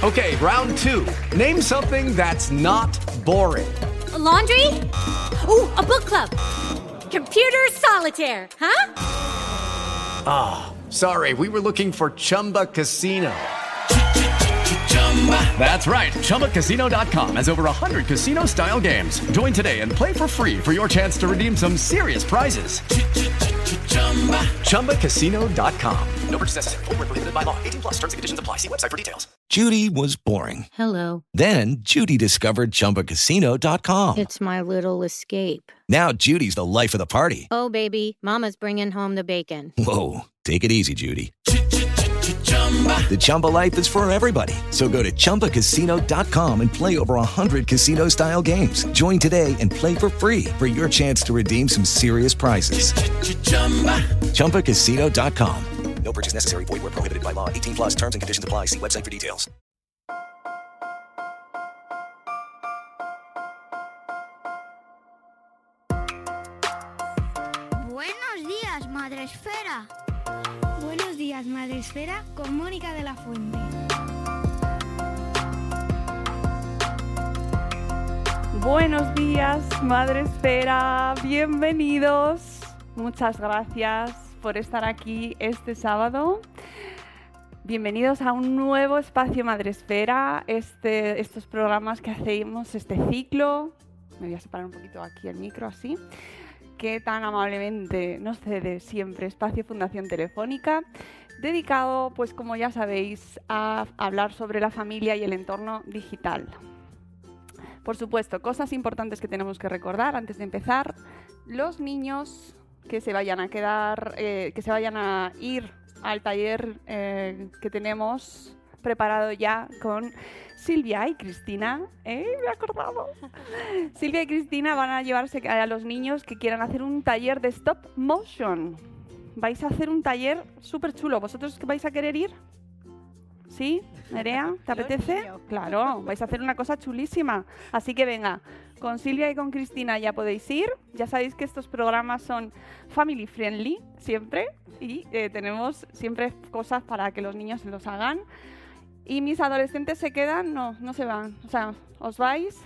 Okay, round two. Name something that's not boring. A laundry? Ooh, a book club. Computer solitaire, huh? Ah, sorry, we were looking for Chumba Casino. That's right. ChumbaCasino.com has over 100 casino-style games. Join today and play for free for your chance to redeem some serious prizes. ChumbaCasino.com. No purchase necessary. Void where prohibited by law. 18 plus. Terms and conditions apply. See website for details. Judy was boring. Hello. Then Judy discovered ChumbaCasino.com. It's my little escape. Now Judy's the life of the party. Oh, baby, mama's bringing home the bacon. Whoa, take it easy, Judy. The Chumba life is for everybody. So go to ChumbaCasino.com and play over 100 casino-style games. Join today and play for free for your chance to redeem some serious prizes. ChumbaCasino.com. No purchase necessary. Void where prohibited by law. 18 plus. Terms and conditions apply. See website for details. Buenos días, Madre Esfera. Buenos días, Madre Esfera, con Mónica de la Fuente. Buenos días, Madre Esfera, bienvenidos. Muchas gracias por estar aquí este sábado. Bienvenidos a un nuevo espacio Madre Esfera, estos programas que hacemos, este ciclo. Me voy a separar un poquito aquí el micro así. Que tan amablemente nos cede siempre Espacio Fundación Telefónica, dedicado, pues como ya sabéis, a hablar sobre la familia y el entorno digital. Por supuesto, cosas importantes que tenemos que recordar antes de empezar. Los niños que se vayan a quedar, que se vayan a ir al taller que tenemos preparado ya con Silvia y Cristina, me he acordado. Silvia y Cristina van a llevarse a los niños que quieran hacer un taller de stop motion. Vais a hacer un taller súper chulo. ¿Vosotros vais a querer ir? ¿Sí? ¿Nerea? ¿Te apetece? Claro, vais a hacer una cosa chulísima. Así que venga, con Silvia y con Cristina ya podéis ir. Ya sabéis que estos programas son family friendly siempre y tenemos siempre cosas para que los niños los hagan. ¿Y mis adolescentes se quedan? No se van. O sea, ¿os vais?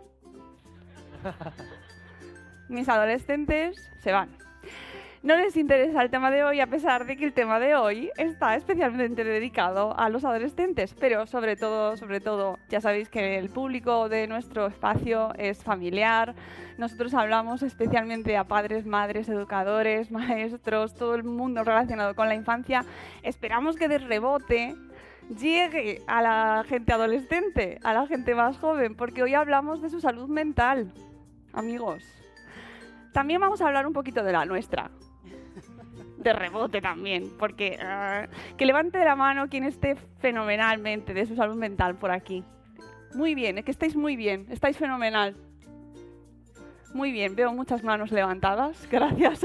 Mis adolescentes se van. No les interesa el tema de hoy, a pesar de que el tema de hoy está especialmente dedicado a los adolescentes. Pero sobre todo, ya sabéis que el público de nuestro espacio es familiar. Nosotros hablamos especialmente a padres, madres, educadores, maestros, todo el mundo relacionado con la infancia. Esperamos que de rebote llegue a la gente adolescente, a la gente más joven, porque hoy hablamos de su salud mental, amigos. También vamos a hablar un poquito de la nuestra, de rebote también, porque que levante la mano quien esté fenomenalmente de su salud mental por aquí. Muy bien, es que estáis muy bien, estáis fenomenal. Muy bien, veo muchas manos levantadas, gracias.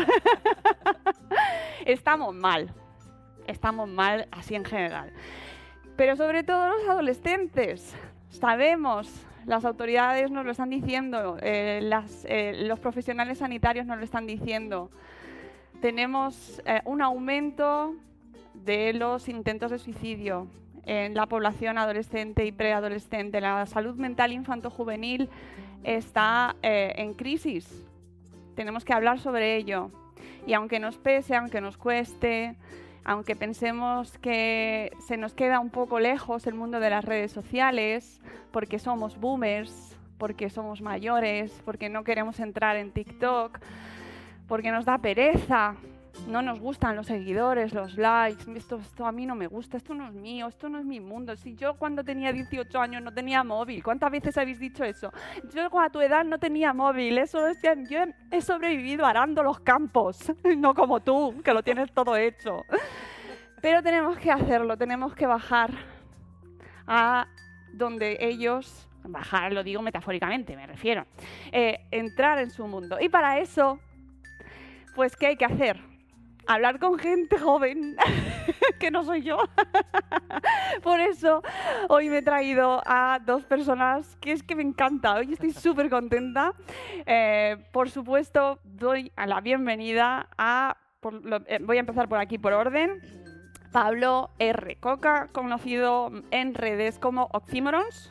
Estamos mal así en general. Pero sobre todo los adolescentes, sabemos, las autoridades nos lo están diciendo, los profesionales sanitarios nos lo están diciendo. Tenemos un aumento de los intentos de suicidio en la población adolescente y preadolescente. La salud mental infanto-juvenil está en crisis. Tenemos que hablar sobre ello. Y aunque nos pese, aunque nos cueste, aunque pensemos que se nos queda un poco lejos el mundo de las redes sociales, porque somos boomers, porque somos mayores, porque no queremos entrar en TikTok, porque nos da pereza, no nos gustan los seguidores, los likes, esto a mí no me gusta, esto no es mío, esto no es mi mundo. Si yo cuando tenía 18 años no tenía móvil, ¿cuántas veces habéis dicho eso? Yo a tu edad no tenía móvil, yo he sobrevivido arando los campos, no como tú, que lo tienes todo hecho. Pero tenemos que hacerlo, tenemos que bajar a donde ellos, bajar lo digo metafóricamente, me refiero, entrar en su mundo. Y para eso, pues, ¿qué hay que hacer? Hablar con gente joven, que no soy yo. Por eso hoy me he traído a dos personas que es que me encanta. Hoy estoy súper contenta. Por supuesto, doy la bienvenida a... voy a empezar por aquí por orden. Pablo R. Coca, conocido en redes como Oxymorons.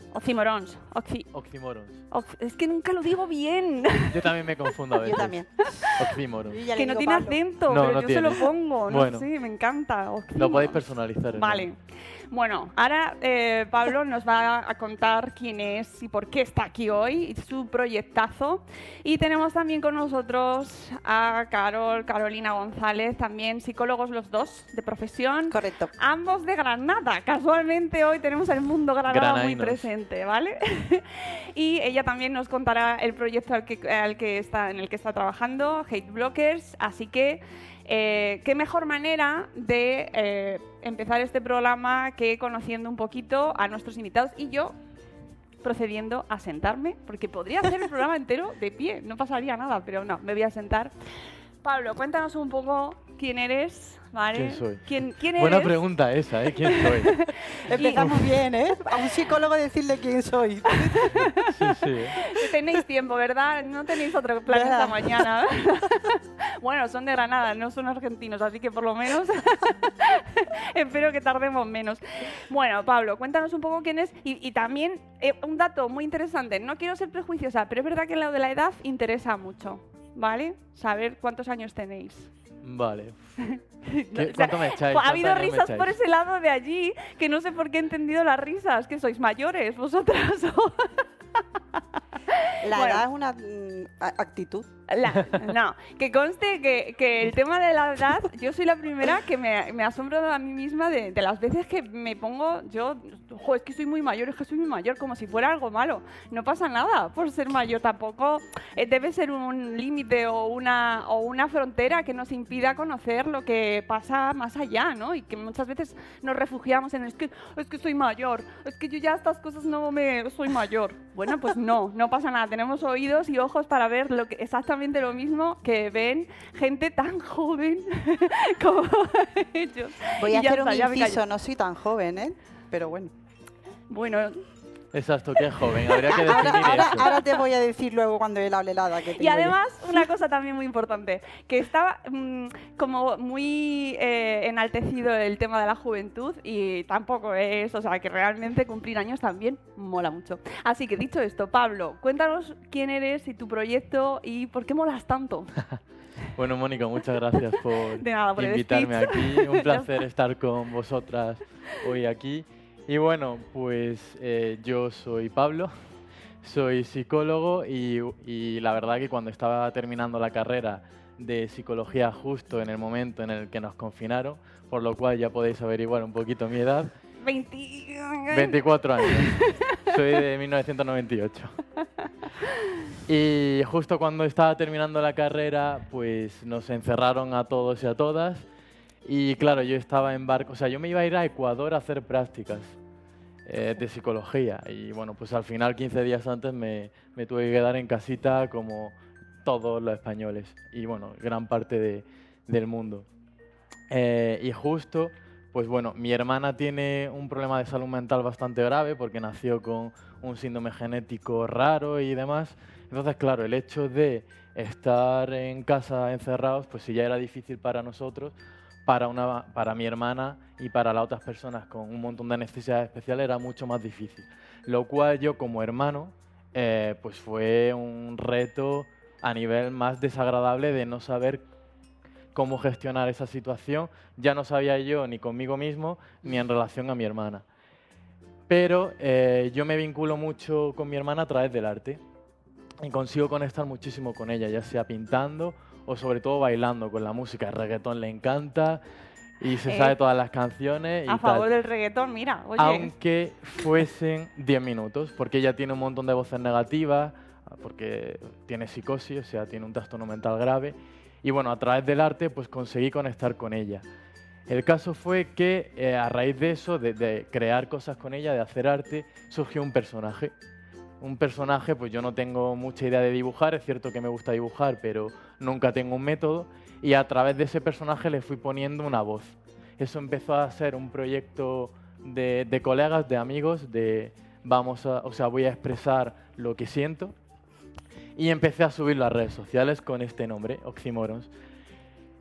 Es que nunca lo digo bien. Yo también me confundo a veces. Yo también. Oxymorons. Yo ya le Que no digo tiene Pablo. acento, No, pero no yo tiene. se lo pongo. No Bueno. sé, me encanta. Lo Oxymorons. podéis personalizar. Vale. ¿no? Bueno, ahora Pablo nos va a contar quién es y por qué está aquí hoy, su proyectazo. Y tenemos también con nosotros a Carolina González, también psicólogos los dos, de profesión. Correcto. Ambos de Granada. Casualmente hoy tenemos el mundo Granada muy Granainos. presente, ¿vale? Y ella también nos contará el proyecto en el que está trabajando, Hate Blockers. Así que qué mejor manera de empezar este programa que conociendo un poquito a nuestros invitados y yo procediendo a sentarme, porque podría hacer el programa entero de pie, no pasaría nada, pero no, me voy a sentar. Pablo, cuéntanos un poco quién eres, ¿vale? ¿Quién soy? ¿Quién eres? Buena pregunta esa, ¿eh? ¿Quién soy? Empezamos bien, ¿eh? A un psicólogo decirle quién soy. Sí, sí. Tenéis tiempo, ¿verdad? No tenéis otro plan Nada. esta mañana. Bueno, son de Granada, no son argentinos, así que por lo menos espero que tardemos menos. Bueno, Pablo, cuéntanos un poco quién es y también un dato muy interesante. No quiero ser prejuiciosa, pero es verdad que lo de la edad interesa mucho, ¿vale? Saber cuántos años tenéis. Vale. O sea, ¿Cuánto me echáis? ha habido ¿Cuántos años me risas echáis? por ese lado de allí que no sé por qué he entendido las risas, que sois mayores vosotras. La Bueno. edad es una actitud. No, que conste que el tema de la edad, yo soy la primera que me asombro a mí misma de las veces que me pongo, es que soy muy mayor, como si fuera algo malo. No pasa nada por ser mayor tampoco. Debe ser un límite o una frontera que nos impida conocer lo que pasa más allá, ¿no? Y que muchas veces nos refugiamos en es que soy mayor, es que yo ya estas cosas soy mayor. Bueno, pues no pasa nada. Tenemos oídos y ojos para ver exactamente lo mismo que ven gente tan joven como ellos. Voy Y a ya hacer está, un ya me inciso, callo. no soy tan joven, ¿eh? Pero bueno. Bueno, Exacto, que es joven. Habría que definir eso. Ahora te voy a decir luego cuando él hable la edad que tengo y yo. además, una cosa también muy importante, que estaba como muy enaltecido el tema de la juventud y tampoco es, o sea, que realmente cumplir años también mola mucho. Así que dicho esto, Pablo, cuéntanos quién eres y tu proyecto y por qué molas tanto. Bueno, Mónica, muchas gracias por De nada, por el invitarme speech. aquí. Un placer estar con vosotras hoy aquí. Y bueno, pues yo soy Pablo, soy psicólogo y la verdad que cuando estaba terminando la carrera de psicología justo en el momento en el que nos confinaron, por lo cual ya podéis averiguar un poquito mi edad, 24 años, soy de 1998. Y justo cuando estaba terminando la carrera, pues nos encerraron a todos y a todas. Y claro, yo estaba en barco, o sea, yo me iba a ir a Ecuador a hacer prácticas de psicología. Y bueno, pues al final, 15 días antes, me tuve que quedar en casita como todos los españoles. Y bueno, gran parte del mundo. Y justo, pues bueno, mi hermana tiene un problema de salud mental bastante grave porque nació con un síndrome genético raro y demás. Entonces, claro, el hecho de estar en casa encerrados, pues si ya era difícil para nosotros, para mi hermana y para las otras personas con un montón de necesidades especiales era mucho más difícil. Lo cual yo como hermano, pues fue un reto a nivel más desagradable de no saber cómo gestionar esa situación. Ya no sabía yo ni conmigo mismo ni en relación a mi hermana. Pero yo me vinculo mucho con mi hermana a través del arte y consigo conectar muchísimo con ella, ya sea pintando o sobre todo bailando con la música. El reggaetón le encanta y se sabe todas las canciones y A favor tal. del reggaetón, mira, oye. Aunque fuesen 10 minutos, porque ella tiene un montón de voces negativas, porque tiene psicosis, o sea, tiene un trastorno mental grave. Y bueno, a través del arte pues conseguí conectar con ella. El caso fue que a raíz de eso, de crear cosas con ella, de hacer arte, surgió un personaje. Un personaje, pues yo no tengo mucha idea de dibujar, es cierto que me gusta dibujar, pero nunca tengo un método. Y a través de ese personaje le fui poniendo una voz. Eso empezó a ser un proyecto de colegas, de amigos, voy a expresar lo que siento. Y empecé a subirlo a redes sociales con este nombre, Oxymorons.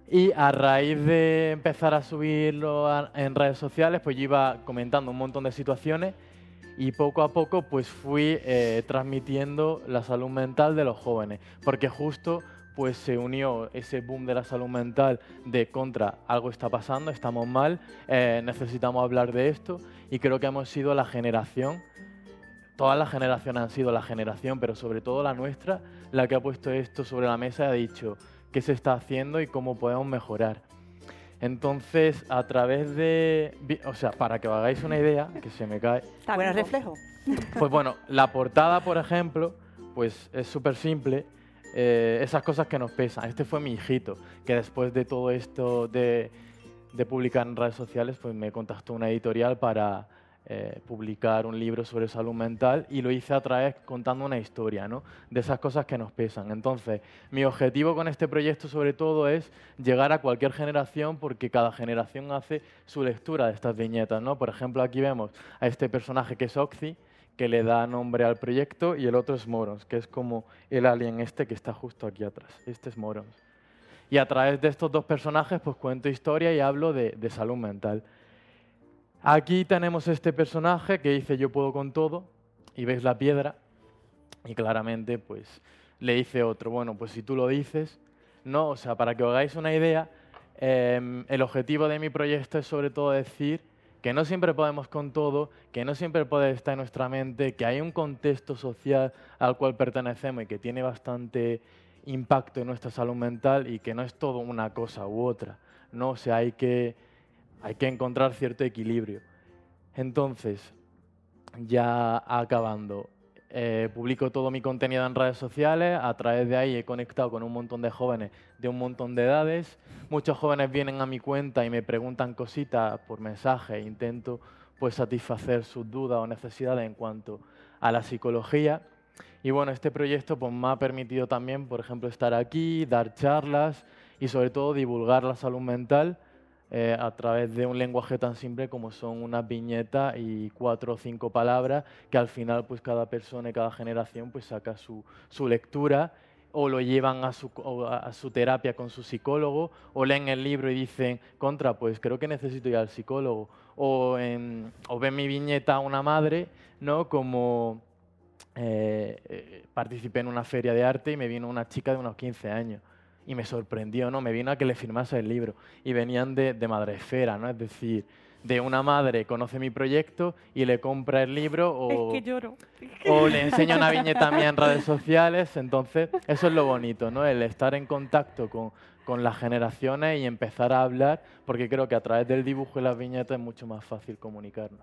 Y a raíz de empezar a subirlo en redes sociales, pues yo iba comentando un montón de situaciones y poco a poco pues fui transmitiendo la salud mental de los jóvenes, porque justo pues se unió ese boom de la salud mental de contra, algo está pasando, estamos mal, necesitamos hablar de esto, y creo que hemos sido la generación, todas las generaciones han sido la generación, pero sobre todo la nuestra, la que ha puesto esto sobre la mesa y ha dicho qué se está haciendo y cómo podemos mejorar. Entonces, a través de... O sea, para que os hagáis una idea, que se me cae... Buen reflejo. Pues bueno, la portada, por ejemplo, pues es súper simple. Esas cosas que nos pesan. Este fue mi hijito, que después de todo esto de publicar en redes sociales, pues me contactó una editorial para publicar un libro sobre salud mental, y lo hice a través contando una historia, ¿no?, de esas cosas que nos pesan. Entonces, mi objetivo con este proyecto sobre todo es llegar a cualquier generación, porque cada generación hace su lectura de estas viñetas, ¿no? Por ejemplo, aquí vemos a este personaje que es Oxy, que le da nombre al proyecto, y el otro es Morons, que es como el alien este que está justo aquí atrás. Este es Morons. Y a través de estos dos personajes pues cuento historia y hablo de salud mental. Aquí tenemos este personaje que dice yo puedo con todo, y veis la piedra, y claramente pues le dice otro, bueno, pues si tú lo dices, no, o sea, para que os hagáis una idea, el objetivo de mi proyecto es sobre todo decir que no siempre podemos con todo, que no siempre puede estar en nuestra mente, que hay un contexto social al cual pertenecemos y que tiene bastante impacto en nuestra salud mental, y que no es todo una cosa u otra, ¿no? O sea, hay que encontrar cierto equilibrio. Entonces, ya acabando, publico todo mi contenido en redes sociales, a través de ahí he conectado con un montón de jóvenes de un montón de edades. Muchos jóvenes vienen a mi cuenta y me preguntan cositas por mensaje, e intento pues satisfacer sus dudas o necesidades en cuanto a la psicología. Y bueno, este proyecto pues me ha permitido también, por ejemplo, estar aquí, dar charlas y sobre todo divulgar la salud mental a través de un lenguaje tan simple como son unas viñetas y 4 o 5 palabras, que al final pues cada persona y cada generación pues saca su lectura, o lo llevan a su terapia con su psicólogo, o leen el libro y dicen, contra, pues creo que necesito ir al psicólogo, o ven mi viñeta una madre, ¿no?, como participé en una feria de arte y me vino una chica de unos 15 años. Y me sorprendió, ¿no? Me vino a que le firmase el libro. Y venían de Madresfera, ¿no? Es decir, de una madre conoce mi proyecto y le compra el libro, o, Es que lloro. o le enseña una viñeta mía en redes sociales. Entonces, eso es lo bonito, ¿no? El estar en contacto con las generaciones y empezar a hablar, porque creo que a través del dibujo y las viñetas es mucho más fácil comunicarnos.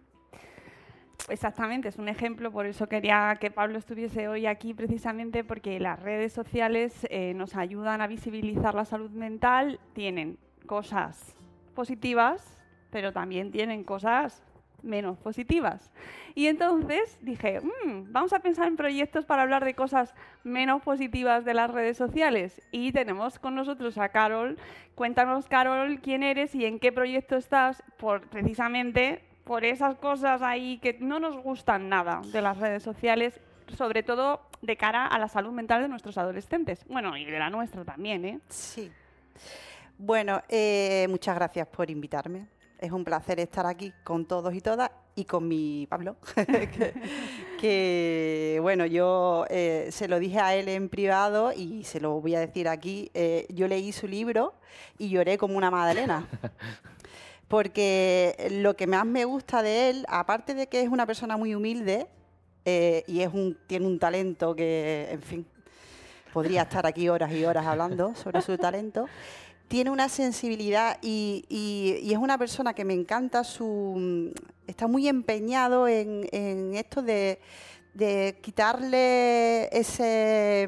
Exactamente, es un ejemplo, por eso quería que Pablo estuviese hoy aquí, precisamente porque las redes sociales nos ayudan a visibilizar la salud mental, tienen cosas positivas, pero también tienen cosas menos positivas. Y entonces dije, vamos a pensar en proyectos para hablar de cosas menos positivas de las redes sociales. Y tenemos con nosotros a Carol. Cuéntanos, Carol, quién eres y en qué proyecto estás, precisamente por esas cosas ahí que no nos gustan nada de las redes sociales, sobre todo de cara a la salud mental de nuestros adolescentes. Bueno, y de la nuestra también, ¿eh? Sí. Bueno, muchas gracias por invitarme. Es un placer estar aquí con todos y todas, y con mi Pablo, que bueno, yo se lo dije a él en privado y se lo voy a decir aquí. Yo leí su libro y lloré como una magdalena. Porque lo que más me gusta de él, aparte de que es una persona muy humilde y tiene un talento que, en fin, podría estar aquí horas y horas hablando sobre su talento, tiene una sensibilidad y es una persona que me encanta, está muy empeñado en esto de quitarle ese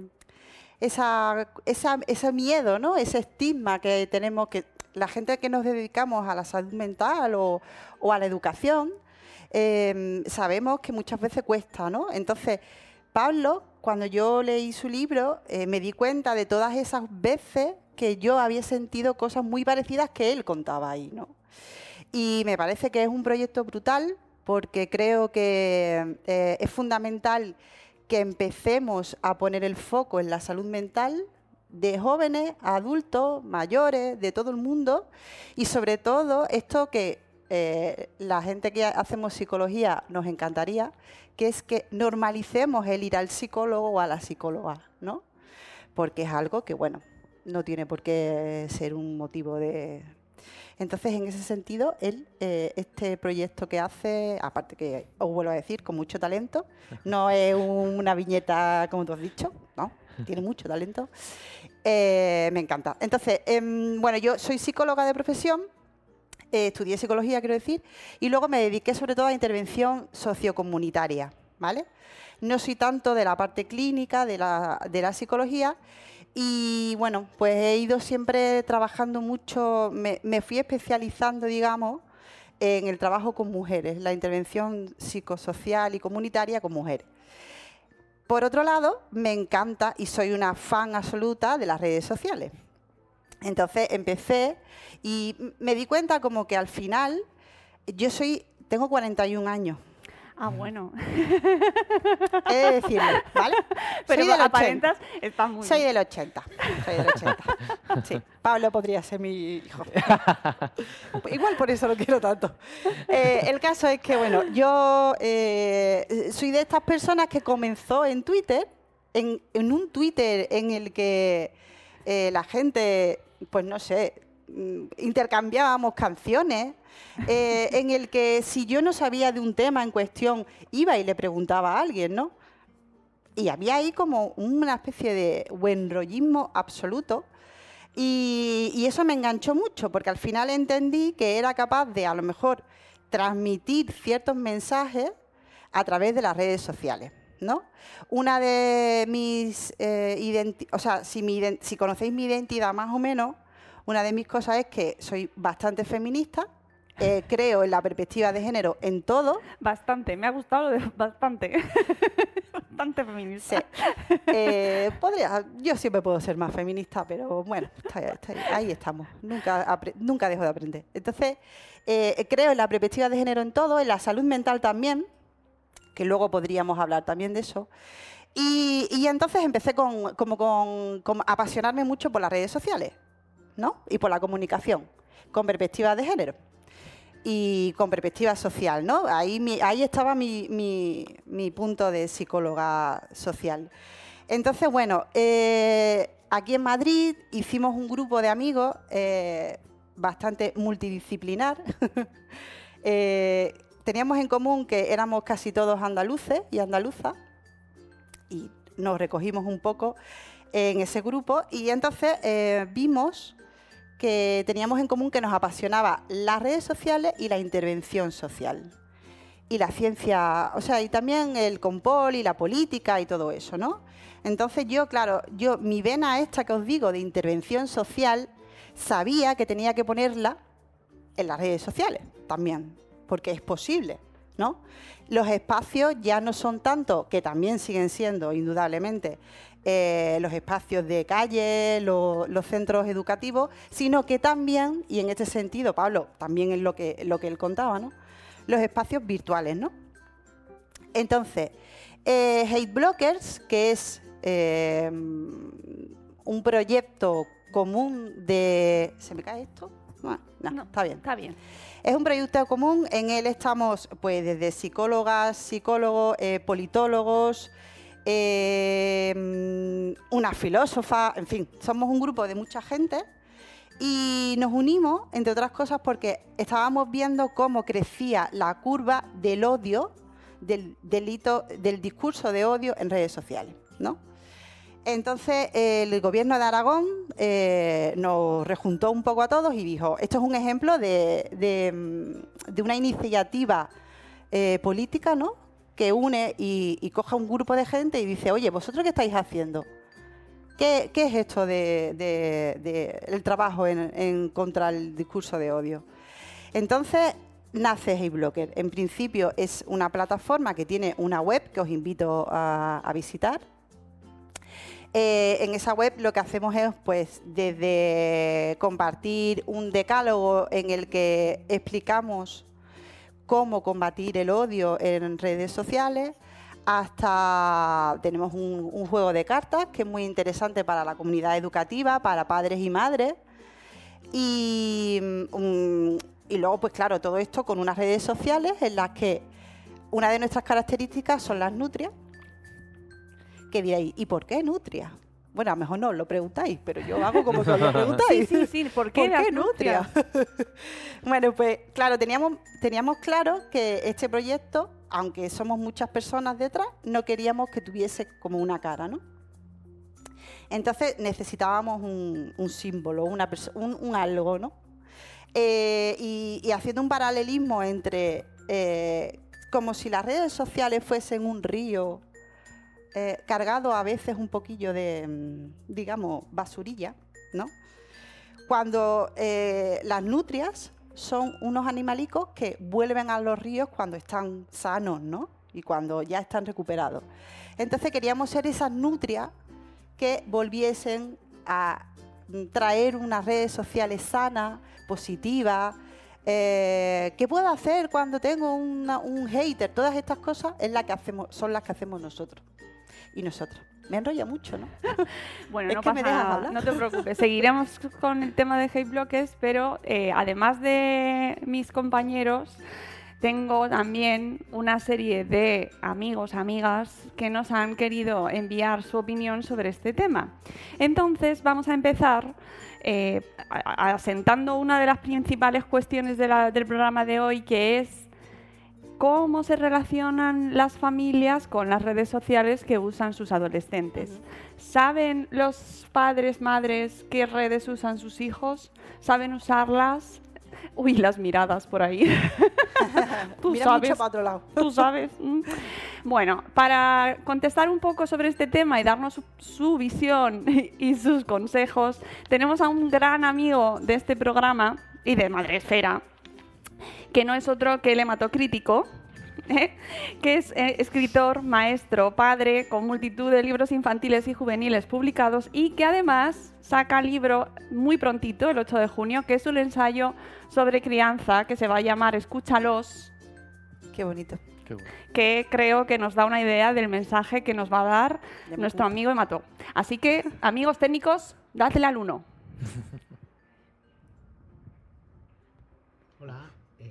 miedo, ¿no?, ese estigma que tenemos, que la gente que nos dedicamos a la salud mental o a la educación, sabemos que muchas veces cuesta, ¿no? Entonces, Pablo, cuando yo leí su libro, me di cuenta de todas esas veces que yo había sentido cosas muy parecidas que él contaba ahí, ¿no? Y me parece que es un proyecto brutal, porque creo que es fundamental que empecemos a poner el foco en la salud mental, de jóvenes a adultos, mayores, de todo el mundo, y sobre todo esto que la gente que hacemos psicología nos encantaría, que es que normalicemos el ir al psicólogo o a la psicóloga, ¿no? Porque es algo que, bueno, no tiene por qué ser un motivo de... Entonces, en ese sentido, este proyecto que hace, aparte que os vuelvo a decir, con mucho talento, no es una viñeta, como tú has dicho, no, tiene mucho talento, me encanta. Entonces, bueno, yo soy psicóloga de profesión, estudié psicología, quiero decir, y luego me dediqué sobre todo a intervención sociocomunitaria, ¿vale? No soy tanto de la parte clínica de la psicología y, bueno, pues he ido siempre trabajando mucho, me fui especializando, digamos, en el trabajo con mujeres, la intervención psicosocial y comunitaria con mujeres. Por otro lado, me encanta y soy una fan absoluta de las redes sociales. Entonces empecé y me di cuenta como que al final tengo 41 años. Ah, bueno. He de decirlo, ¿vale? Pero soy del aparentas, estás muy Soy bien. del 80. Soy del 80. Sí, Pablo podría ser mi hijo. Igual por eso lo quiero tanto. El caso es que, bueno, yo soy de estas personas que comenzó en Twitter, en un Twitter en el que la gente, pues no sé, intercambiábamos canciones, en el que si yo no sabía de un tema en cuestión, iba y le preguntaba a alguien, ¿no? Y había ahí como una especie de buenrollismo absoluto. Y eso me enganchó mucho, porque al final entendí que era capaz de, a lo mejor, transmitir ciertos mensajes a través de las redes sociales, ¿no? Una de mis... o sea, si conocéis mi identidad más o menos, una de mis cosas es que soy bastante feminista, creo en la perspectiva de género en todo. Bastante, me ha gustado lo de bastante. Bastante feminista. Sí. Yo siempre puedo ser más feminista, pero bueno, ahí estamos. Nunca dejo de aprender. Entonces, creo en la perspectiva de género en todo, en la salud mental también, que luego podríamos hablar también de eso. Y entonces empecé con apasionarme mucho por las redes sociales, ¿no? Y por la comunicación, con perspectiva de género. Y con perspectiva social, ¿no? Ahí estaba mi punto de psicóloga social. Entonces, bueno, aquí en Madrid hicimos un grupo de amigos bastante multidisciplinar. Teníamos en común que éramos casi todos andaluces y andaluzas y nos recogimos un poco en ese grupo y entonces vimos que teníamos en común que nos apasionaba las redes sociales y la intervención social. Y la ciencia, o sea, y también el compol y la política y todo eso, ¿no? Entonces mi vena esta que os digo de intervención social, sabía que tenía que ponerla en las redes sociales también, porque es posible, ¿no? Los espacios ya no son tanto, que también siguen siendo, indudablemente, los espacios de calle, los centros educativos, sino que también, y en este sentido, Pablo, también es lo que él contaba, ¿no? Los espacios virtuales, ¿no? Entonces, Hate Blockers, que es un proyecto común de... ¿Se me cae esto? No, está bien. Está bien. Es un proyecto común, en él estamos pues desde psicólogas, psicólogos, politólogos, una filósofa, en fin, somos un grupo de mucha gente y nos unimos, entre otras cosas, porque estábamos viendo cómo crecía la curva del odio, del discurso de odio en redes sociales, ¿no? Entonces, el gobierno de Aragón nos rejuntó un poco a todos y dijo, esto es un ejemplo de una iniciativa política, ¿no?, que une y coja un grupo de gente y dice, oye, ¿vosotros qué estáis haciendo? ¿Qué es esto del trabajo en contra el discurso de odio? Entonces, nace Hate Blocker. En principio es una plataforma que tiene una web que os invito a visitar. En esa web lo que hacemos es, pues, desde compartir un decálogo en el que explicamos cómo combatir el odio en redes sociales, hasta tenemos un juego de cartas que es muy interesante para la comunidad educativa, para padres y madres. Y luego, pues claro, todo esto con unas redes sociales en las que una de nuestras características son las nutrias. Que diréis, ¿y por qué nutrias? Bueno, a lo mejor no os lo preguntáis, pero yo hago como que os lo preguntáis. Sí, ¿por qué las nutrias? Bueno, pues claro, teníamos claro que este proyecto, aunque somos muchas personas detrás, no queríamos que tuviese como una cara, ¿no? Entonces necesitábamos un símbolo, un algo, ¿no? Y haciendo un paralelismo entre como si las redes sociales fuesen un río cargado a veces un poquillo de, digamos, basurilla, ¿no? Cuando las nutrias son unos animalicos que vuelven a los ríos cuando están sanos, ¿no? Y cuando ya están recuperados. Entonces queríamos ser esas nutrias que volviesen a traer unas redes sociales sanas, positivas. ¿Qué puedo hacer cuando tengo un hater? Todas estas cosas son las que hacemos nosotros y nosotras. Me enrolla mucho, ¿no? Bueno, es no que pasa me dejas nada, hablar. no te preocupes. Seguiremos con el tema de hate bloques, pero además de mis compañeros, tengo también una serie de amigos, amigas que nos han querido enviar su opinión sobre este tema. Entonces vamos a empezar asentando una de las principales cuestiones del programa de hoy, que es cómo se relacionan las familias con las redes sociales que usan sus adolescentes. ¿Saben los padres, madres qué redes usan sus hijos? ¿Saben usarlas? Uy, las miradas por ahí. Tú Mira sabes, mucho para otro lado. tú sabes. Bueno, para contestar un poco sobre este tema y darnos su visión y sus consejos, tenemos a un gran amigo de este programa y de Madresfera, que no es otro que el hematocrítico, que es escritor, maestro, padre, con multitud de libros infantiles y juveniles publicados, y que además saca libro muy prontito, el 8 de junio, que es un ensayo sobre crianza que se va a llamar Escúchalos, Qué bonito. Qué bueno. que creo que nos da una idea del mensaje que nos va a dar Ya me nuestro apunto. amigo Hemató. Así que, amigos técnicos, dadle al 1. Hola.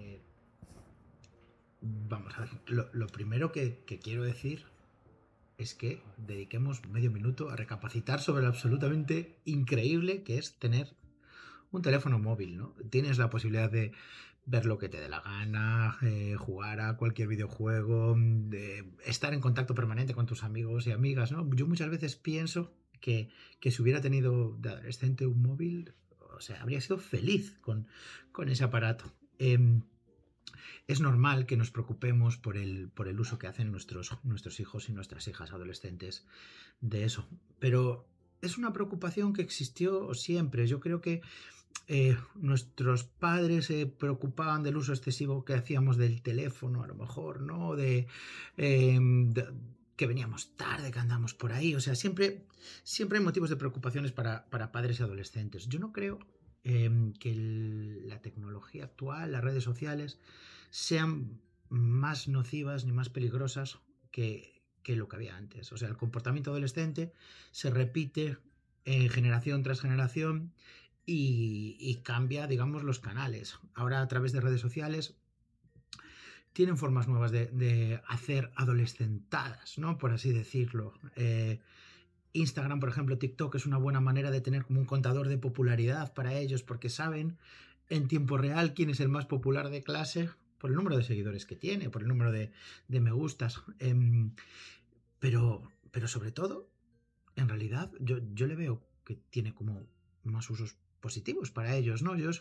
Vamos a ver. Lo primero que quiero decir es que dediquemos medio minuto a recapacitar sobre lo absolutamente increíble que es tener un teléfono móvil, ¿no? Tienes la posibilidad de ver lo que te dé la gana, jugar a cualquier videojuego, estar en contacto permanente con tus amigos y amigas, ¿no? Yo muchas veces pienso que si hubiera tenido de adolescente un móvil, o sea, habría sido feliz con ese aparato. Es normal que nos preocupemos por el uso que hacen nuestros hijos y nuestras hijas adolescentes de eso, pero es una preocupación que existió siempre. Yo creo que nuestros padres se preocupaban del uso excesivo que hacíamos del teléfono, a lo mejor, ¿no? De que veníamos tarde, que andamos por ahí. O sea, siempre hay motivos de preocupaciones para padres y adolescentes. Yo no creo que la tecnología actual, las redes sociales, sean más nocivas ni más peligrosas que lo que había antes. O sea, el comportamiento adolescente se repite generación tras generación y cambia, digamos, los canales. Ahora, a través de redes sociales, tienen formas nuevas de hacer adolescentadas, ¿no? Por así decirlo. Instagram, por ejemplo, TikTok es una buena manera de tener como un contador de popularidad para ellos, porque saben en tiempo real quién es el más popular de clase por el número de seguidores que tiene, por el número de me gustas. Pero sobre todo, en realidad, yo le veo que tiene como más usos positivos para ellos, ¿no? Ellos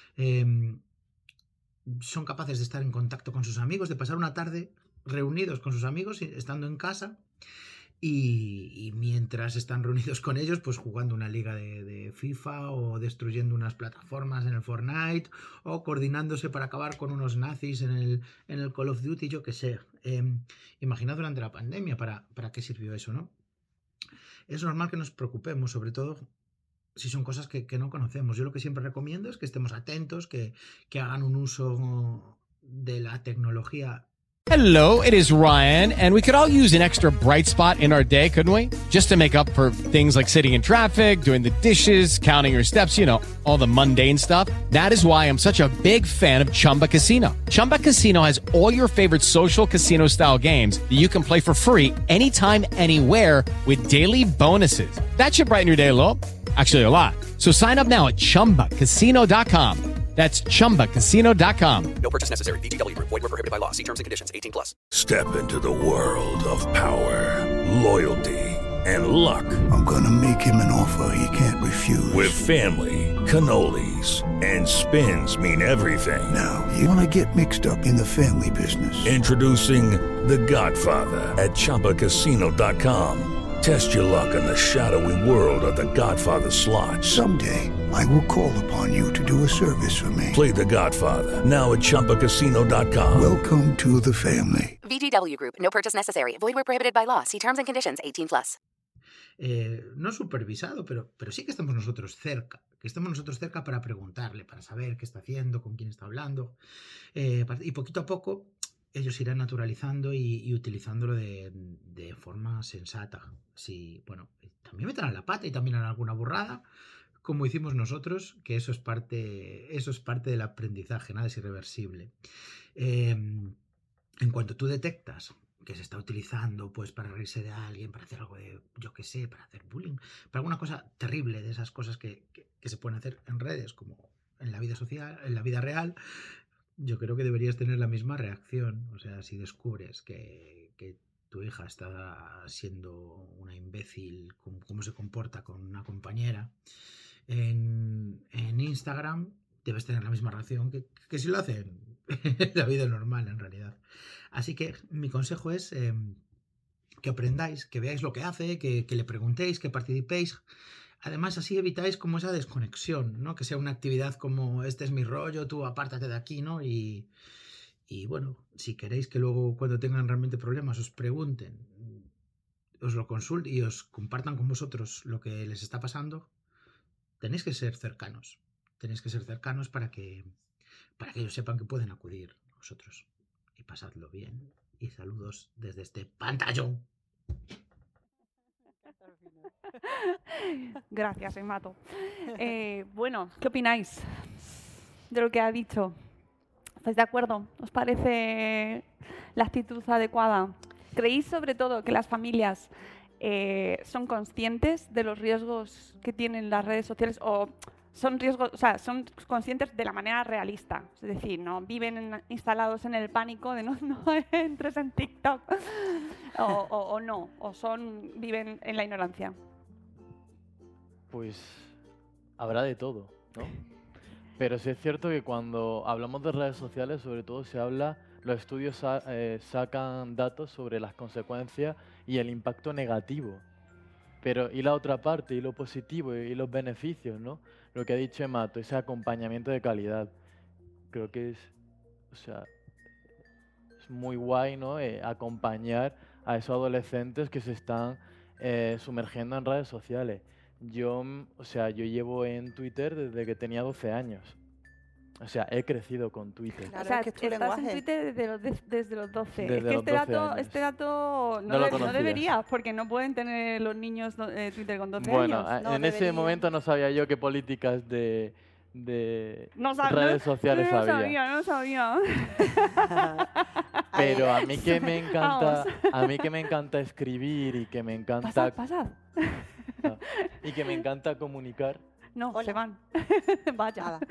son capaces de estar en contacto con sus amigos, de pasar una tarde reunidos con sus amigos, estando en casa, y mientras están reunidos con ellos, pues jugando una liga de FIFA, o destruyendo unas plataformas en el Fortnite, o coordinándose para acabar con unos nazis en el Call of Duty, yo qué sé. Imaginad durante la pandemia para qué sirvió eso, ¿no? Es normal que nos preocupemos, sobre todo si son cosas que no conocemos. Yo lo que siempre recomiendo es que estemos atentos, que hagan un uso de la tecnología Hello, it is Ryan, and we could all use an extra bright spot in our day, couldn't we? Just to make up for things like sitting in traffic, doing the dishes, counting your steps, you know, all the mundane stuff. That is why I'm such a big fan of Chumba Casino. Chumba Casino has all your favorite social casino-style games that you can play for free anytime, anywhere with daily bonuses. That should brighten your day a little. Actually, a lot. So sign up now at ChumbaCasino.com. That's ChumbaCasino.com. No purchase necessary. VGW Group. Void where prohibited by law. See terms and conditions. 18+. Step into the world of power, loyalty, and luck. I'm gonna make him an offer he can't refuse. With family, cannolis, and spins mean everything. Now, you wanna get mixed up in the family business. Introducing The Godfather at ChumbaCasino.com. Test your luck in the shadowy world of The Godfather slot. Someday, I will call upon you to do a service for me. Play The Godfather, now at ChumbaCasino.com. Welcome to the family. VGW Group. No purchase necessary. Void where prohibited by law. See terms and conditions. 18+. No supervisado, pero sí que estamos nosotros cerca. Que estamos nosotros cerca para preguntarle, para saber qué está haciendo, con quién está hablando. Y poquito a poco ellos irán naturalizando y utilizándolo de forma sensata. Sí, bueno, también meterán la pata y también harán alguna burrada, como hicimos nosotros, que eso es parte del aprendizaje, nada es irreversible. En cuanto tú detectas que se está utilizando pues para reírse de alguien, para hacer algo de, yo qué sé, para hacer bullying, para alguna cosa terrible, de esas cosas que se pueden hacer en redes, como en la vida social, en la vida real, yo creo que deberías tener la misma reacción. O sea, si descubres que tu hija está siendo una imbécil, cómo se comporta con una compañera en Instagram, debes tener la misma reacción que si lo hacen en la vida normal, en realidad. Así que mi consejo es que aprendáis, que veáis lo que hace, que le preguntéis, que participéis. Además, así evitáis como esa desconexión, ¿no? Que sea una actividad como este es mi rollo, tú apártate de aquí, ¿no? Y bueno, si queréis que luego cuando tengan realmente problemas os pregunten, os lo consulten y os compartan con vosotros lo que les está pasando, tenéis que ser cercanos. Tenéis que ser cercanos para que ellos sepan que pueden acudir a vosotros. Y pasadlo bien. Y saludos desde este pantallón. Gracias, Mato. Bueno, ¿qué opináis de lo que ha dicho? ¿Estáis de acuerdo? ¿Os parece la actitud adecuada? ¿Creéis sobre todo que las familias son conscientes de los riesgos que tienen las redes sociales o son riesgos, o sea, son conscientes de la manera realista? Es decir, no viven instalados en el pánico de no entres en TikTok o no, o viven en la ignorancia. Pues habrá de todo, ¿no? Pero sí es cierto que cuando hablamos de redes sociales, sobre todo los estudios sacan datos sobre las consecuencias y el impacto negativo. Pero y la otra parte, y lo positivo, y los beneficios, ¿no? Lo que ha dicho Mato, ese acompañamiento de calidad. Creo que es muy guay, ¿no? Acompañar a esos adolescentes que se están sumergiendo en redes sociales. Yo llevo en Twitter desde que tenía 12 años. O sea, he crecido con Twitter. Claro, o sea, es que es tu estás lenguaje. en Twitter desde los 12. Desde es que los 12 años. este dato No lo conocías. deberías, porque no pueden tener los niños Twitter con 12 bueno, años. en ese momento no sabía yo qué políticas de redes sociales había. No sabía. Pero a mí que me encanta escribir y que me encanta Pasad. y que me encanta comunicar. No, Hola. se van. Vaya.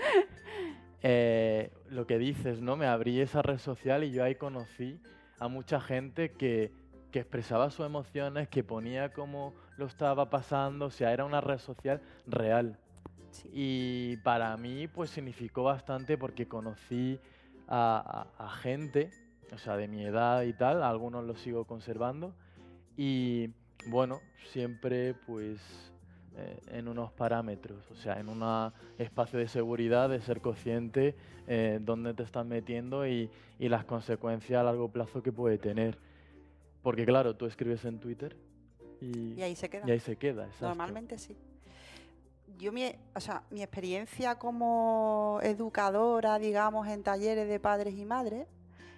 Lo que dices, ¿no? Me abrí esa red social y yo ahí conocí a mucha gente que expresaba sus emociones, que ponía cómo lo estaba pasando, o sea, era una red social real. Sí. Y para mí, pues significó bastante porque conocí a gente, o sea, de mi edad y tal, algunos los sigo conservando, y bueno, siempre pues en unos parámetros, o sea, en un espacio de seguridad, de ser consciente dónde te estás metiendo y las consecuencias a largo plazo que puede tener. Porque claro, tú escribes en Twitter y ahí se queda. Y ahí se queda, exacto. Normalmente sí. Yo mi experiencia como educadora, digamos, en talleres de padres y madres,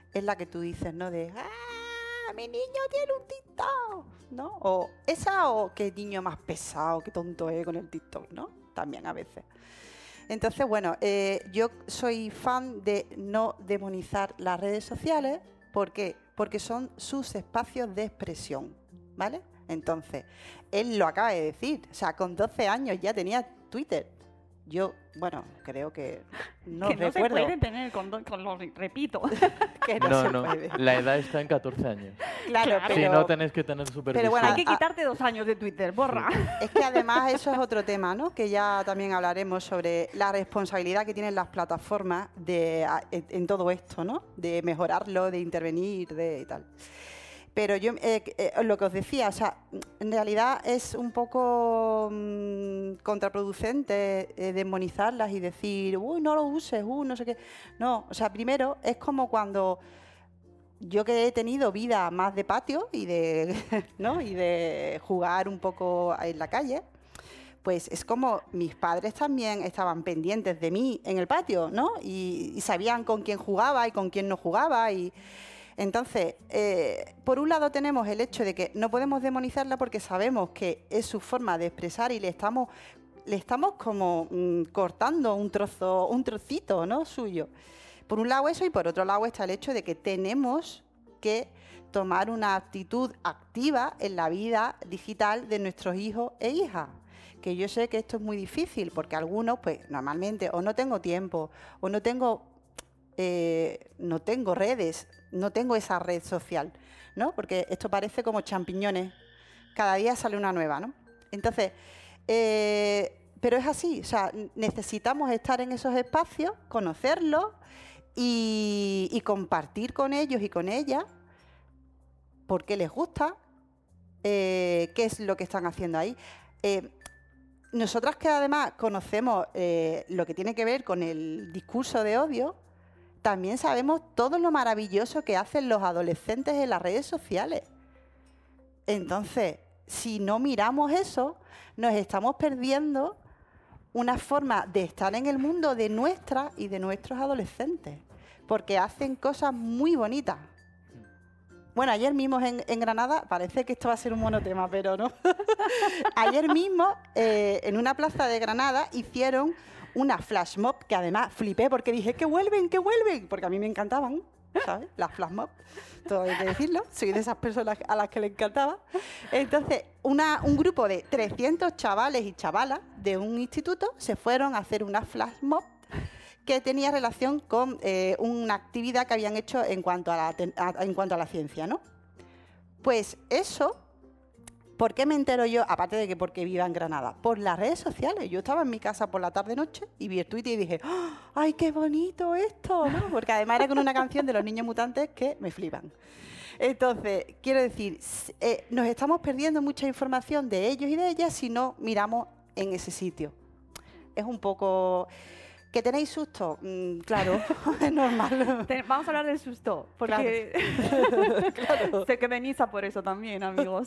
es la que tú dices, ¿no? De, ¡ah, mi niño tiene un TikTok! ¿No? O esa, o qué niño más pesado, qué tonto es con el TikTok, ¿no? También a veces. Entonces, bueno, yo soy fan de no demonizar las redes sociales. ¿Por qué? Porque son sus espacios de expresión, ¿vale? Entonces, él lo acaba de decir. O sea, con 12 años ya tenía Twitter. Yo, bueno, creo que no que no recuerdo. se puede tener repito. Que No, se no, puede. la edad está en 14 años. Claro, Claro. Si pero... no tenéis que tener supervisión. bueno, Hay que quitarte 2 años de Twitter, borra. Es que además eso es otro tema, ¿no? Que ya también hablaremos sobre la responsabilidad que tienen las plataformas en todo esto, ¿no? De mejorarlo, de intervenir, y tal. Pero yo, lo que os decía, o sea, en realidad es un poco contraproducente demonizarlas y decir, uy, no lo uses, no sé qué. No, o sea, primero es como cuando yo que he tenido vida más de patio y de, ¿no? Y de jugar un poco en la calle, pues es como mis padres también estaban pendientes de mí en el patio, ¿no? Y sabían con quién jugaba y con quién no jugaba y... Entonces, por un lado tenemos el hecho de que no podemos demonizarla porque sabemos que es su forma de expresar y le estamos como cortando un trocito, ¿no? Suyo. Por un lado eso y por otro lado está el hecho de que tenemos que tomar una actitud activa en la vida digital de nuestros hijos e hijas. Que yo sé que esto es muy difícil porque algunos, pues normalmente o no tengo tiempo o no tengo redes, no tengo esa red social, ¿no? Porque esto parece como champiñones, cada día sale una nueva, ¿no? Entonces, pero es así, o sea, necesitamos estar en esos espacios, conocerlos y compartir con ellos y con ellas por qué les gusta, qué es lo que están haciendo ahí. Nosotras que además conocemos lo que tiene que ver con el discurso de odio, también sabemos todo lo maravilloso que hacen los adolescentes en las redes sociales. Entonces, si no miramos eso, nos estamos perdiendo una forma de estar en el mundo de nuestras y de nuestros adolescentes, porque hacen cosas muy bonitas. Bueno, ayer mismo en Granada, parece que esto va a ser un monotema, pero no. Ayer mismo, en una plaza de Granada, hicieron una flash mob, que además flipé porque dije, ¡que vuelven, porque a mí me encantaban, ¿sabes? Las flash mob, todo hay que decirlo, soy de esas personas a las que les encantaba. Entonces, un grupo de 300 chavales y chavalas de un instituto se fueron a hacer una flash mob que tenía relación con una actividad que habían hecho en cuanto a la ciencia, ¿no? Pues eso... ¿Por qué me entero yo? Aparte de que porque viva en Granada. Por las redes sociales. Yo estaba en mi casa por la tarde-noche y vi el Twitter y dije, ¡ay, qué bonito esto! ¿No? Porque además era con una canción de Los Niños Mutantes que me flipan. Entonces, quiero decir, nos estamos perdiendo mucha información de ellos y de ellas si no miramos en ese sitio. Es un poco... ¿Que tenéis susto? Claro, es normal. Vamos a hablar del susto, porque Claro. sé que venís a por eso también, amigos.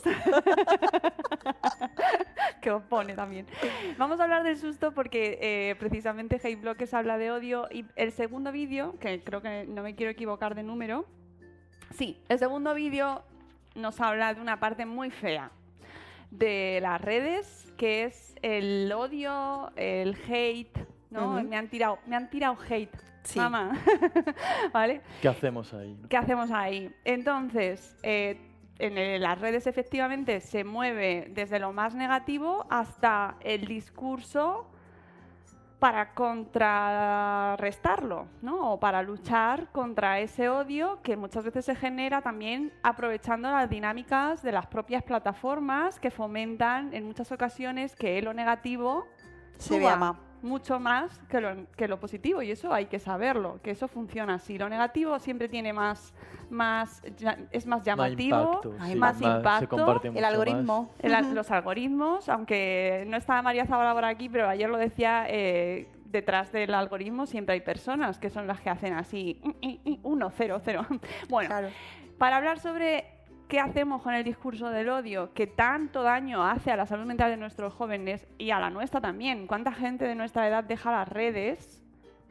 Que os pone también. Vamos a hablar del susto porque precisamente Hate Blockers habla de odio y el segundo vídeo, que creo que no me quiero equivocar de número, sí, el segundo vídeo nos habla de una parte muy fea de las redes, que es el odio, el hate, ¿no? Me han tirado hate, sí. Mamá. ¿Vale? ¿Qué hacemos ahí? ¿Qué hacemos ahí? Entonces, en las redes efectivamente se mueve desde lo más negativo hasta el discurso para contrarrestarlo, ¿no? O para luchar contra ese odio que muchas veces se genera también aprovechando las dinámicas de las propias plataformas que fomentan en muchas ocasiones que lo negativo se vea más. Mucho más que lo positivo, y eso hay que saberlo, que eso funciona así. Lo negativo siempre tiene es más llamativo, más impacto. Se comparte mucho el algoritmo. Los algoritmos, aunque no estaba María Zabala por aquí, pero ayer lo decía, detrás del algoritmo siempre hay personas que son las que hacen así, 1, 0, 0. Bueno, claro. Para hablar sobre qué hacemos con el discurso del odio que tanto daño hace a la salud mental de nuestros jóvenes y a la nuestra también. ¿Cuánta gente de nuestra edad deja las redes?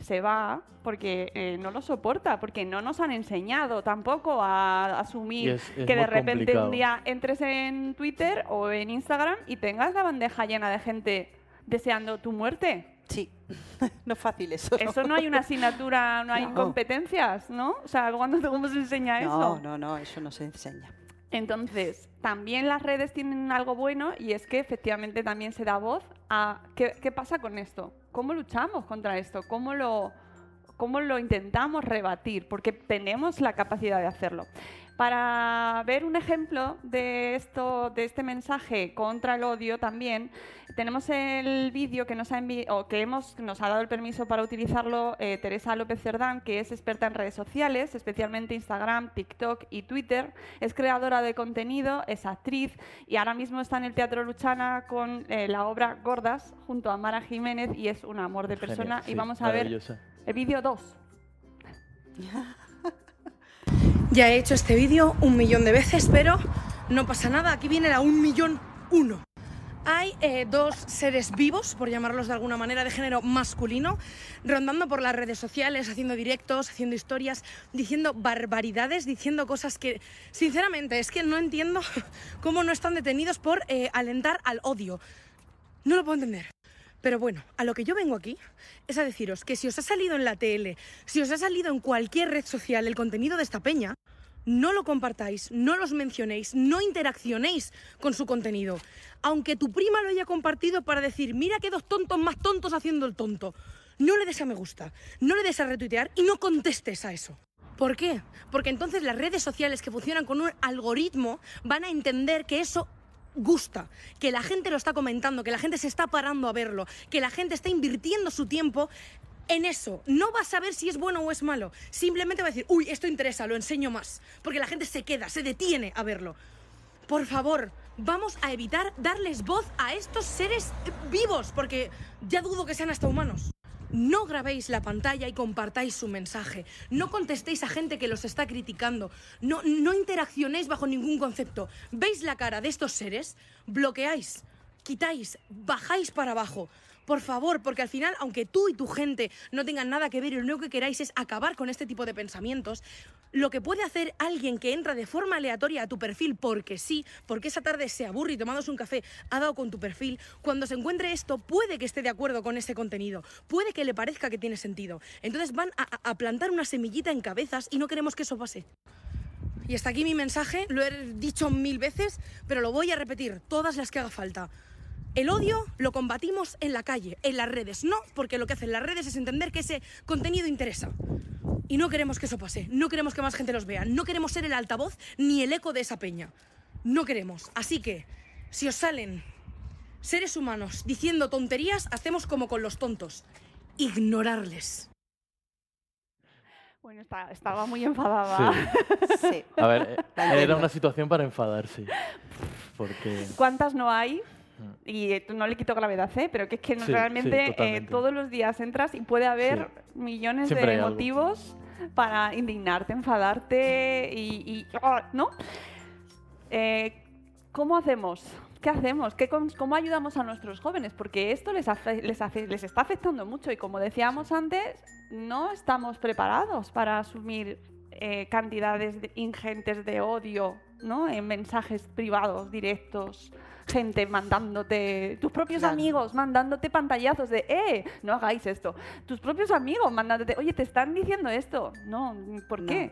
se va porque no lo soporta, porque no nos han enseñado tampoco a asumir es que de muy repente complicado. un día entres en Twitter o en Instagram y tengas la bandeja llena de gente deseando tu muerte. Sí, no es fácil eso. Eso no hay una asignatura, no hay No. competencias, ¿no? O sea, ¿cómo se enseña eso? No, eso no se enseña. Entonces, también las redes tienen algo bueno y es que efectivamente también se da voz a qué pasa con esto, cómo luchamos contra esto, cómo lo intentamos rebatir, porque tenemos la capacidad de hacerlo. Para ver un ejemplo de este mensaje contra el odio también, tenemos el vídeo que nos ha dado el permiso para utilizarlo Teresa López Cerdán, que es experta en redes sociales, especialmente Instagram, TikTok y Twitter. Es creadora de contenido, es actriz y ahora mismo está en el Teatro Luchana con la obra Gordas junto a Mara Jiménez y es un amor de persona. Genial, sí, y vamos a ver maravillosa. el vídeo 2. Ya he hecho este vídeo 1 millón de veces, pero no pasa nada. Aquí viene la 1.000.001. Hay 2 seres vivos, por llamarlos de alguna manera, de género masculino, rondando por las redes sociales, haciendo directos, haciendo historias, diciendo barbaridades, diciendo cosas que, sinceramente, es que no entiendo cómo no están detenidos por alentar al odio. No lo puedo entender. Pero bueno, a lo que yo vengo aquí es a deciros que si os ha salido en la tele, si os ha salido en cualquier red social el contenido de esta peña, no lo compartáis, no los mencionéis, no interaccionéis con su contenido. Aunque tu prima lo haya compartido para decir, mira qué 2 tontos más tontos haciendo el tonto. No le des a me gusta, no le des a retuitear y no contestes a eso. ¿Por qué? Porque entonces las redes sociales que funcionan con un algoritmo van a entender que eso gusta, que la gente lo está comentando, que la gente se está parando a verlo, que la gente está invirtiendo su tiempo en eso. No va a saber si es bueno o es malo. Simplemente va a decir, uy, esto interesa, lo enseño más. Porque la gente se queda, se detiene a verlo. Por favor, vamos a evitar darles voz a estos seres vivos, porque ya dudo que sean hasta humanos. No grabéis la pantalla y compartáis su mensaje. No contestéis a gente que los está criticando. No interaccionéis bajo ningún concepto. ¿Veis la cara de estos seres? Bloqueáis, quitáis, bajáis para abajo. Por favor, porque al final, aunque tú y tu gente no tengan nada que ver y lo único que queráis es acabar con este tipo de pensamientos, lo que puede hacer alguien que entra de forma aleatoria a tu perfil porque sí, porque esa tarde se aburre y tomándose un café ha dado con tu perfil, cuando se encuentre esto puede que esté de acuerdo con ese contenido, puede que le parezca que tiene sentido. Entonces van a plantar una semillita en cabezas y no queremos que eso pase. Y hasta aquí mi mensaje, lo he dicho 1000 veces, pero lo voy a repetir todas las que haga falta. El odio lo combatimos en la calle, en las redes, no, porque lo que hacen las redes es entender que ese contenido interesa. Y no queremos que eso pase, no queremos que más gente los vea, no queremos ser el altavoz ni el eco de esa peña. No queremos. Así que, si os salen seres humanos diciendo tonterías, hacemos como con los tontos. Ignorarles. Bueno, estaba muy enfadada. Sí. Sí. A ver, era una situación para enfadarse. Porque... ¿Cuántas no hay? Y no le quito gravedad, pero que es que Sí, realmente sí, totalmente. todos los días entras y puede haber millones Siempre de hay algo. motivos para indignarte, enfadarte ¿no? ¿Cómo hacemos? ¿Qué hacemos? ¿Cómo ayudamos a nuestros jóvenes? Porque esto les está afectando mucho y como decíamos antes, no estamos preparados para asumir cantidades ingentes de odio, ¿no? En mensajes privados, directos, gente mandándote, tus propios Claro. amigos mandándote pantallazos de no hagáis esto. Tus propios amigos mandándote, oye, te están diciendo esto. No, ¿por qué?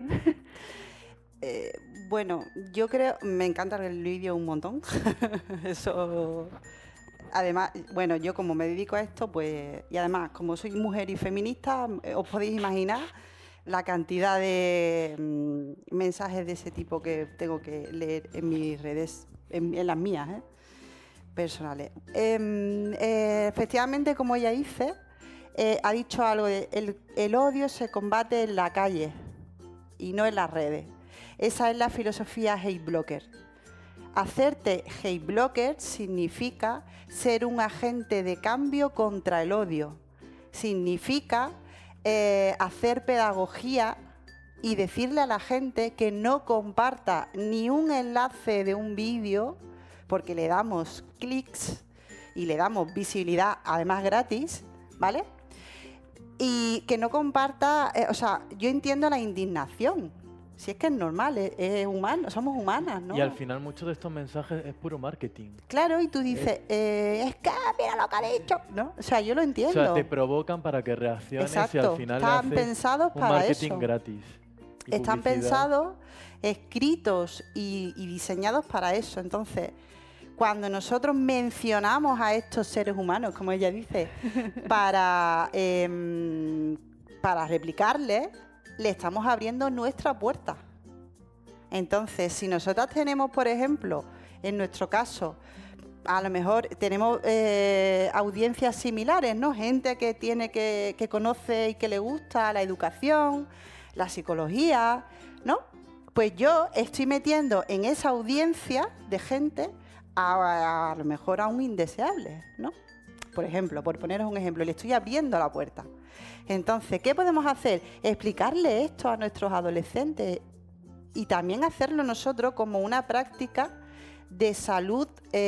Bueno, yo creo, me encanta el vídeo un montón. Eso. Además, bueno, yo como me dedico a esto, pues, y además, como soy mujer y feminista, os podéis imaginar la cantidad de mensajes de ese tipo que tengo que leer en mis redes, en las mías, personales. Efectivamente, como ella dice, ha dicho algo de el odio se combate en la calle y no en las redes. Esa es la filosofía hate blocker. Hacerte hate blocker significa ser un agente de cambio contra el odio. Significa hacer pedagogía y decirle a la gente que no comparta ni un enlace de un vídeo porque le damos clics y le damos visibilidad, además gratis, ¿vale? y que no comparta, o sea, yo entiendo la indignación. Si es que es normal, es humano, somos humanas, ¿no? Y al final muchos de estos mensajes es puro marketing. Claro, y tú dices, es que mira lo que ha dicho, ¿no? O sea, yo lo entiendo. O sea, te provocan para que reacciones. Exacto. Y al final Están le haces pensados un para marketing eso. gratis. Y Están publicidad. pensados, escritos y diseñados para eso. Entonces, cuando nosotros mencionamos a estos seres humanos, como ella dice, para replicarles, le estamos abriendo nuestra puerta. Entonces, si nosotras tenemos, por ejemplo, en nuestro caso, a lo mejor tenemos audiencias similares, ¿no? Gente que conoce y que le gusta la educación, la psicología, ¿no? Pues yo estoy metiendo en esa audiencia de gente a lo mejor a un indeseable, ¿no? Por ejemplo, por poneros un ejemplo, le estoy abriendo la puerta. Entonces, ¿qué podemos hacer? Explicarle esto a nuestros adolescentes y también hacerlo nosotros como una práctica de salud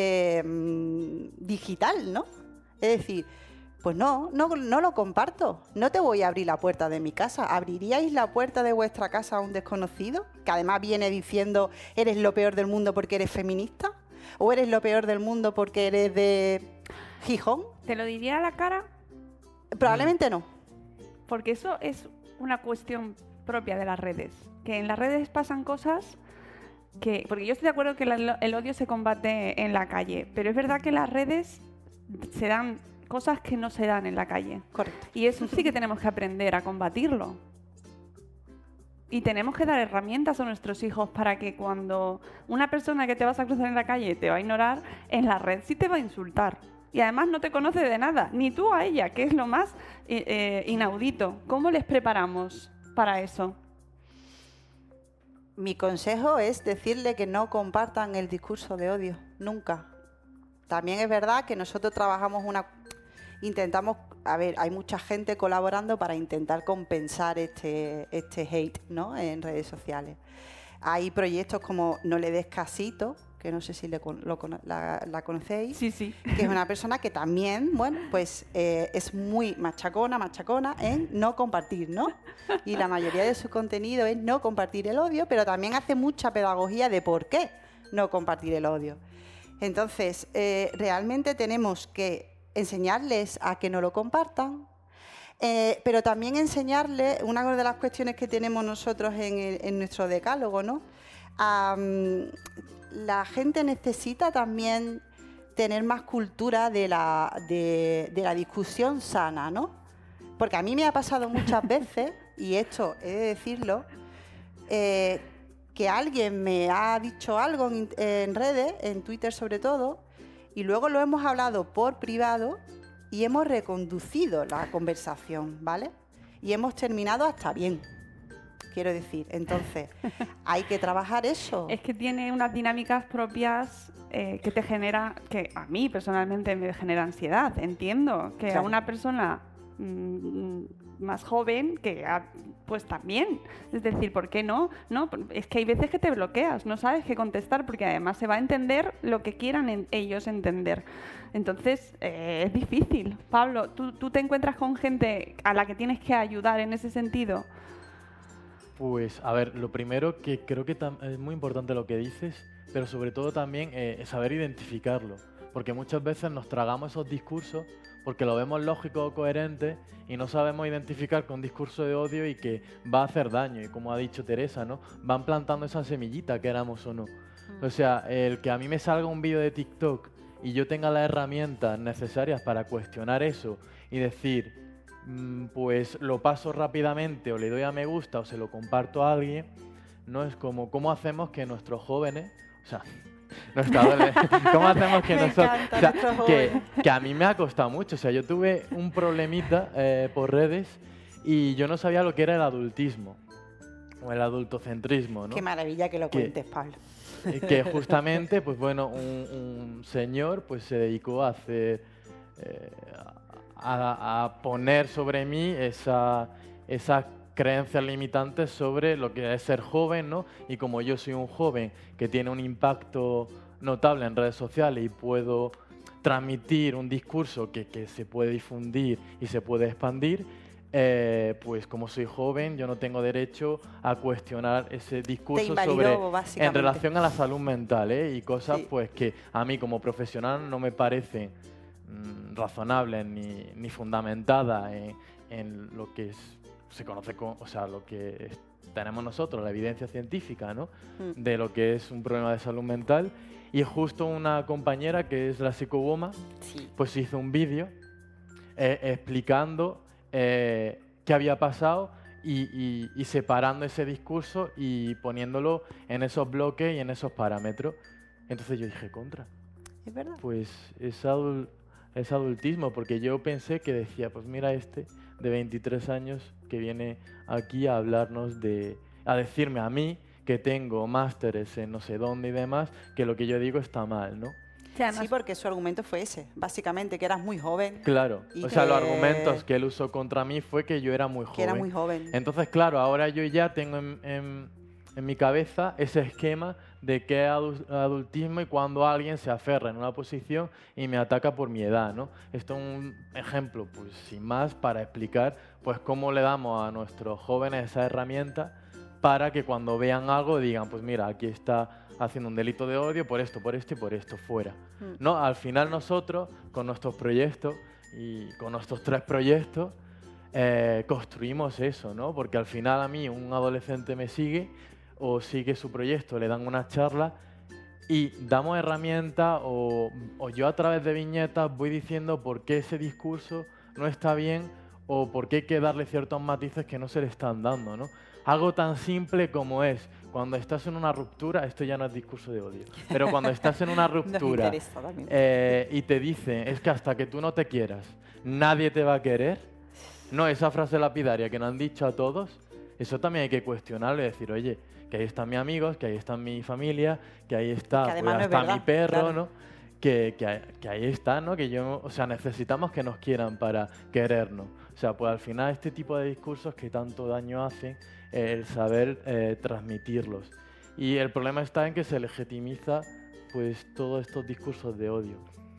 digital, ¿no? Es decir, pues no lo comparto. No te voy a abrir la puerta de mi casa. ¿Abriríais la puerta de vuestra casa a un desconocido? Que además viene diciendo, eres lo peor del mundo porque eres feminista. ¿O eres lo peor del mundo porque eres de Gijón? ¿Te lo diría a la cara? Probablemente no. Porque eso es una cuestión propia de las redes. Que en las redes pasan cosas que... Porque yo estoy de acuerdo que el odio se combate en la calle, pero es verdad que en las redes se dan cosas que no se dan en la calle. Correcto. Y eso sí que tenemos que aprender a combatirlo. Y tenemos que dar herramientas a nuestros hijos para que cuando una persona que te vas a cruzar en la calle te va a ignorar, en la red sí te va a insultar. Y además no te conoce de nada, ni tú a ella, que es lo más inaudito. ¿Cómo les preparamos para eso? Mi consejo es decirle que no compartan el discurso de odio, nunca. También es verdad que nosotros trabajamos intentamos, a ver, hay mucha gente colaborando para intentar compensar este hate, ¿no? En redes sociales. Hay proyectos como No le des casito, que no sé si la conocéis. Sí, sí. Que es una persona que también, bueno, pues es muy machacona en no compartir, ¿no? Y la mayoría de su contenido es no compartir el odio, pero también hace mucha pedagogía de por qué no compartir el odio. Entonces, realmente tenemos que enseñarles a que no lo compartan, pero también enseñarles, una de las cuestiones que tenemos nosotros en nuestro decálogo, ¿no? La gente necesita también tener más cultura de la discusión sana, ¿no? Porque a mí me ha pasado muchas veces, y esto he de decirlo, que alguien me ha dicho algo en redes, en Twitter sobre todo, y luego lo hemos hablado por privado y hemos reconducido la conversación, ¿vale? Y hemos terminado hasta bien, quiero decir. Entonces, hay que trabajar eso. Es que tiene unas dinámicas propias que te genera, que a mí personalmente me genera ansiedad. Entiendo que Claro. a una persona más joven pues también. Es decir, ¿por qué no? No, es que hay veces que te bloqueas, no sabes qué contestar porque además se va a entender lo que quieran ellos entender. Entonces, es difícil. Pablo, ¿tú te encuentras con gente a la que tienes que ayudar en ese sentido? Pues, a ver, lo primero que creo que es muy importante lo que dices, pero sobre todo también es saber identificarlo. Porque muchas veces nos tragamos esos discursos porque lo vemos lógico o coherente y no sabemos identificar con un discurso de odio y que va a hacer daño. Y como ha dicho Teresa, ¿no? Van plantando esa semillita, queramos o no. O sea, el que a mí me salga un vídeo de TikTok y yo tenga las herramientas necesarias para cuestionar eso y decir, pues lo paso rápidamente o le doy a me gusta o se lo comparto a alguien, no es como, ¿cómo hacemos que nuestros jóvenes, o sea, ¿cómo hacemos que nosotros, o sea, que a mí me ha costado mucho, o sea, yo tuve un problemita por redes y yo no sabía lo que era el adultismo o el adultocentrismo, ¿no? Qué maravilla que lo cuentes, Pablo. Que justamente, pues bueno, un señor pues se dedicó a hacer, a poner sobre mí esas creencias limitantes sobre lo que es ser joven, ¿no? Y como yo soy un joven que tiene un impacto notable en redes sociales y puedo transmitir un discurso que se puede difundir y se puede expandir, pues como soy joven, yo no tengo derecho a cuestionar ese discurso invalidó, básicamente. en relación a la salud mental, y cosas Sí. pues que a mí como profesional no me parecen razonables ni fundamentadas en lo que se conoce o sea, lo que tenemos nosotros, la evidencia científica, ¿no? De lo que es un problema de salud mental. Y justo una compañera que es la Psicowoman, pues hizo un vídeo explicando qué había pasado y separando ese discurso y poniéndolo en esos bloques y en esos parámetros. Entonces yo dije, contra. Es verdad. Pues es adultismo, porque yo pensé que decía, pues mira de 23 años que viene aquí a hablarnos a decirme a mí que tengo másteres en no sé dónde y demás, que lo que yo digo está mal, ¿no? Sí, porque su argumento fue ese, básicamente, que eras muy joven. Claro, o sea, los argumentos que él usó contra mí fue que yo era muy joven. Que era muy joven. Entonces, claro, ahora yo ya tengo en mi cabeza ese esquema de qué es adultismo y cuando alguien se aferra en una posición y me ataca por mi edad, ¿no? Esto es un ejemplo, pues sin más, para explicar pues cómo le damos a nuestros jóvenes esa herramienta para que cuando vean algo digan, pues mira, aquí está haciendo un delito de odio por esto y por esto, fuera. ¿No? Al final nosotros, con nuestros proyectos y con nuestros 3 proyectos, construimos eso, ¿no? Porque al final a mí un adolescente me sigue o sigue su proyecto, le dan una charla y damos herramientas o yo a través de viñetas voy diciendo por qué ese discurso no está bien o por qué hay que darle ciertos matices que no se le están dando, ¿no? Algo tan simple como es, cuando estás en una ruptura, esto ya no es discurso de odio, pero cuando estás en una ruptura y te dicen, es que hasta que tú no te quieras, nadie te va a querer, no, esa frase lapidaria que nos han dicho a todos, eso también hay que cuestionarlo y decir, oye, que ahí están mis amigos, que ahí está mi familia, que ahí está, que pues, no hasta verdad, mi perro, claro. ¿no? Que ahí está, ¿no? Que o sea, necesitamos que nos quieran para querernos. O sea, pues al final este tipo de discursos que tanto daño hacen, el saber transmitirlos. Y el problema está en que se legitimiza pues todos estos discursos de odio.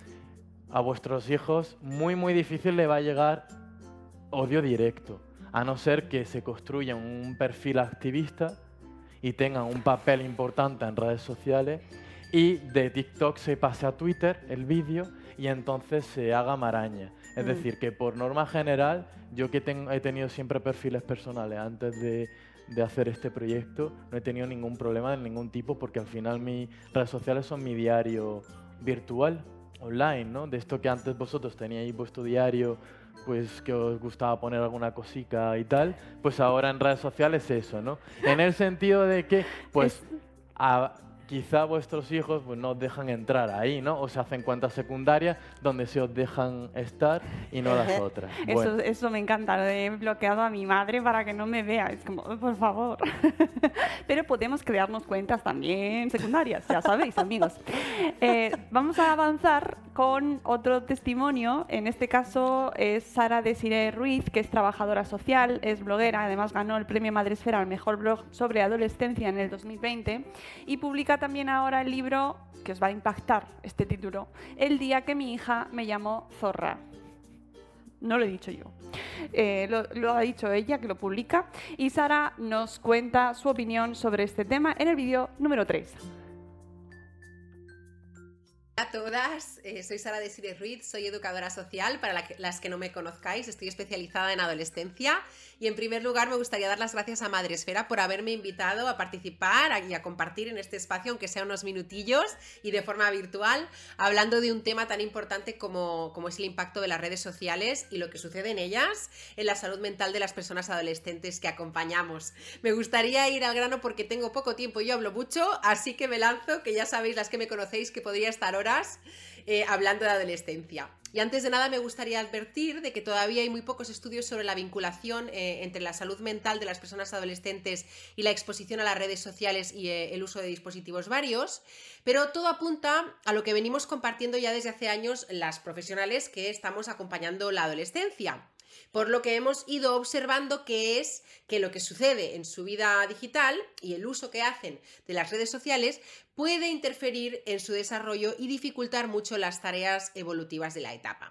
A vuestros hijos muy difícil le va a llegar odio directo, a no ser que se construya un perfil activista y tengan un papel importante en redes sociales y de TikTok se pase a Twitter el vídeo y entonces se haga maraña. Es decir, que por norma general, yo que he tenido siempre perfiles personales antes de hacer este proyecto, no he tenido ningún problema de ningún tipo porque al final mis redes sociales son mi diario virtual, online, ¿no? De esto que antes vosotros teníais vuestro diario, pues que os gustaba poner alguna cosica y tal, pues ahora en redes sociales eso, ¿no? En el sentido de que, pues, quizá vuestros hijos pues, no os dejan entrar ahí, ¿no? O se hacen cuentas secundarias donde se os dejan estar y no las otras. Bueno. Eso me encanta, lo he bloqueado a mi madre para que no me vea. Es como, por favor. Pero podemos crearnos cuentas también secundarias, ya sabéis, amigos. Vamos a avanzar con otro testimonio. En este caso es Sara Desiree Ruiz, que es trabajadora social, es bloguera, además ganó el premio Madresfera al mejor blog sobre adolescencia en el 2020 y publica también ahora el libro que os va a impactar, este título, El día que mi hija me llamó zorra. No lo he dicho yo, lo ha dicho ella, que lo publica, y Sara nos cuenta su opinión sobre este tema en el vídeo número 3. Hola a todas, soy Sara Desiree Ruiz, soy educadora social. Para las que no me conozcáis, estoy especializada en adolescencia y en primer lugar me gustaría dar las gracias a Madresfera por haberme invitado a participar y a compartir en este espacio, aunque sea unos minutillos y de forma virtual, hablando de un tema tan importante como es el impacto de las redes sociales y lo que sucede en ellas en la salud mental de las personas adolescentes que acompañamos. Me gustaría ir al grano porque tengo poco tiempo y yo hablo mucho, así que me lanzo, que ya sabéis las que me conocéis que podría estar horas hablando de adolescencia. Y antes de nada me gustaría advertir de que todavía hay muy pocos estudios sobre la vinculación entre la salud mental de las personas adolescentes y la exposición a las redes sociales y el uso de dispositivos varios, pero todo apunta a lo que venimos compartiendo ya desde hace años las profesionales que estamos acompañando la adolescencia. Por lo que hemos ido observando que es que lo que sucede en su vida digital y el uso que hacen de las redes sociales puede interferir en su desarrollo y dificultar mucho las tareas evolutivas de la etapa.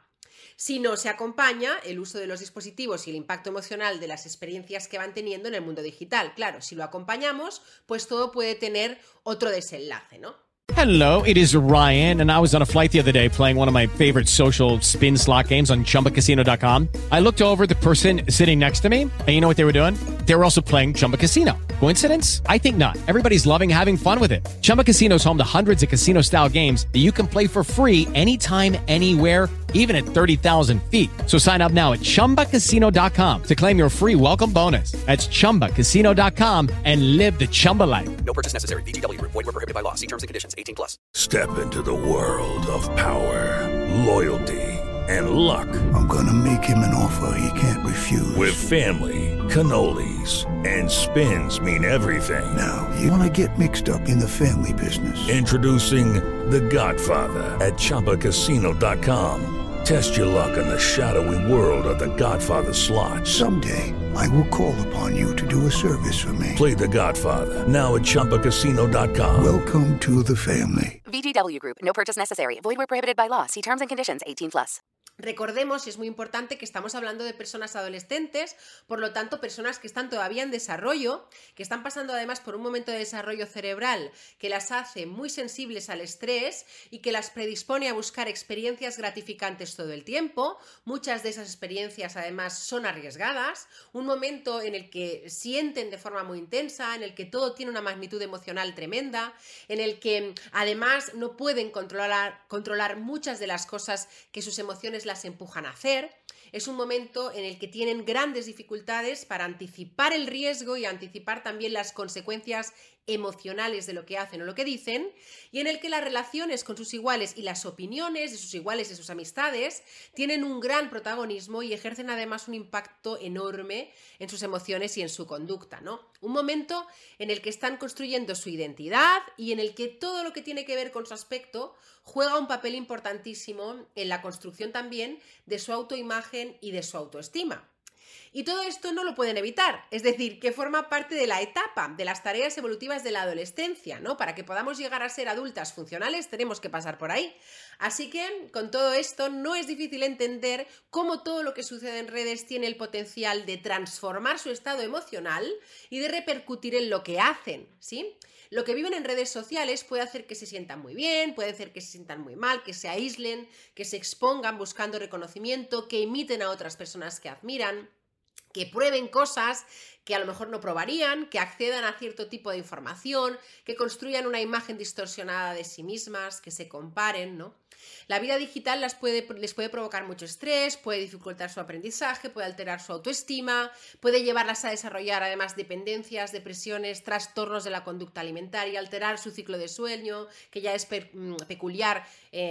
si no se acompaña el uso de los dispositivos y el impacto emocional de las experiencias que van teniendo en el mundo digital. Claro, si lo acompañamos, pues todo puede tener otro desenlace, ¿no? Hello, it is Ryan, and I was on a flight the other day playing one of my favorite social spin slot games on ChumbaCasino.com. I looked over at the person sitting next to me, and you know what they were doing? They were also playing Chumba Casino. Coincidence? I think not. Everybody's loving having fun with it. Chumba Casino is home to hundreds of casino-style games that you can play for free anytime, anywhere, even at 30,000 feet. So sign up now at ChumbaCasino.com to claim your free welcome bonus. That's ChumbaCasino.com and live the Chumba life. No purchase necessary. VGW. Void where prohibited by law. See terms and conditions. 18+. Step into the world of power, loyalty, and luck. I'm gonna make him an offer he can't refuse. With family, cannolis, and spins mean everything. Now, you wanna get mixed up in the family business. Introducing The Godfather at ChumbaCasino.com. Test your luck in the shadowy world of The Godfather slot. Someday, I will call upon you to do a service for me. Play The Godfather now at ChumbaCasino.com. Welcome to the family. VGW Group. No purchase necessary. Void where prohibited by law. See terms and conditions. 18+. Recordemos, y es muy importante, que estamos hablando de personas adolescentes, por lo tanto, personas que están todavía en desarrollo, que están pasando además por un momento de desarrollo cerebral que las hace muy sensibles al estrés y que las predispone a buscar experiencias gratificantes todo el tiempo. Muchas de esas experiencias además son arriesgadas, un momento en el que sienten de forma muy intensa, en el que todo tiene una magnitud emocional tremenda, en el que además no pueden controlar muchas de las cosas que sus emociones las empujan a hacer. Es un momento en el que tienen grandes dificultades para anticipar el riesgo y anticipar también las consecuencias emocionales de lo que hacen o lo que dicen, y en el que las relaciones con sus iguales y las opiniones de sus iguales y sus amistades tienen un gran protagonismo y ejercen además un impacto enorme en sus emociones y en su conducta, ¿no? Un momento en el que están construyendo su identidad y en el que todo lo que tiene que ver con su aspecto juega un papel importantísimo en la construcción también de su autoimagen y de su autoestima. Y todo esto no lo pueden evitar, es decir, que forma parte de la etapa, de las tareas evolutivas de la adolescencia, ¿no? Para que podamos llegar a ser adultas funcionales tenemos que pasar por ahí. Así que, con todo esto, no es difícil entender cómo todo lo que sucede en redes tiene el potencial de transformar su estado emocional y de repercutir en lo que hacen, ¿sí? Lo que viven en redes sociales puede hacer que se sientan muy bien, puede hacer que se sientan muy mal, que se aíslen, que se expongan buscando reconocimiento, que imiten a otras personas que admiran, que prueben cosas que a lo mejor no probarían, que accedan a cierto tipo de información, que construyan una imagen distorsionada de sí mismas, que se comparen, ¿no? La vida digital les puede provocar mucho estrés, puede dificultar su aprendizaje, puede alterar su autoestima, puede llevarlas a desarrollar además dependencias, depresiones, trastornos de la conducta alimentaria, alterar su ciclo de sueño, que ya es peculiar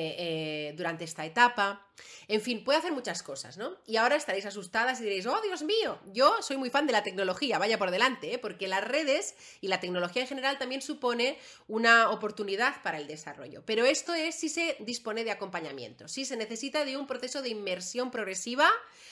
durante esta etapa. En fin, puede hacer muchas cosas, ¿no? Y ahora estaréis asustadas y diréis, ¡oh, Dios mío! Yo soy muy fan de la tecnología, vaya por delante, ¿eh? Porque las redes y la tecnología en general también supone una oportunidad para el desarrollo. Pero esto es si se dispone de acompañamiento, si se necesita de un proceso de inmersión progresiva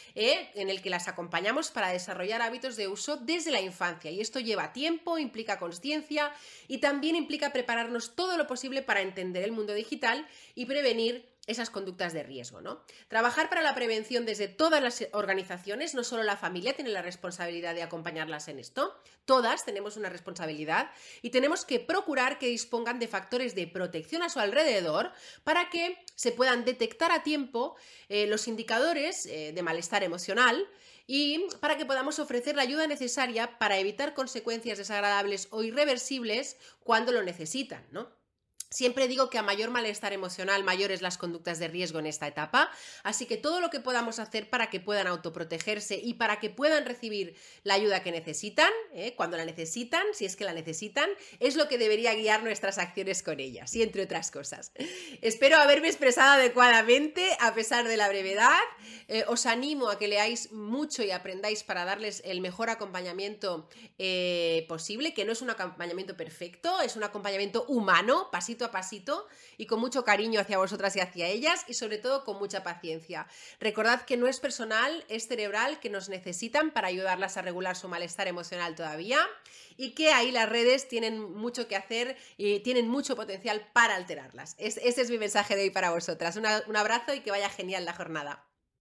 en el que las acompañamos para desarrollar hábitos de uso desde la infancia. Y esto lleva tiempo, implica consciencia y también implica prepararnos todo lo posible para entender el mundo digital y prevenir esas conductas de riesgo, ¿no? Trabajar para la prevención desde todas las organizaciones, no solo la familia tiene la responsabilidad de acompañarlas en esto, todas tenemos una responsabilidad y tenemos que procurar que dispongan de factores de protección a su alrededor para que se puedan detectar a tiempo los indicadores de malestar emocional y para que podamos ofrecer la ayuda necesaria para evitar consecuencias desagradables o irreversibles cuando lo necesitan, ¿no? Siempre digo que a mayor malestar emocional, mayores las conductas de riesgo en esta etapa, así que todo lo que podamos hacer para que puedan autoprotegerse y para que puedan recibir la ayuda que necesitan, cuando la necesitan, si es que la necesitan, es lo que debería guiar nuestras acciones con ellas, y entre otras cosas. Espero haberme expresado adecuadamente a pesar de la brevedad. Os animo a que leáis mucho y aprendáis para darles el mejor acompañamiento posible, que no es un acompañamiento perfecto, es un acompañamiento humano, pasito a pasito y con mucho cariño hacia vosotras y hacia ellas y sobre todo con mucha paciencia. Recordad que no es personal, es cerebral, que nos necesitan para ayudarlas a regular su malestar emocional todavía y que ahí las redes tienen mucho que hacer y tienen mucho potencial para alterarlas. Ese es mi mensaje de hoy para vosotras. Un abrazo y que vaya genial la jornada.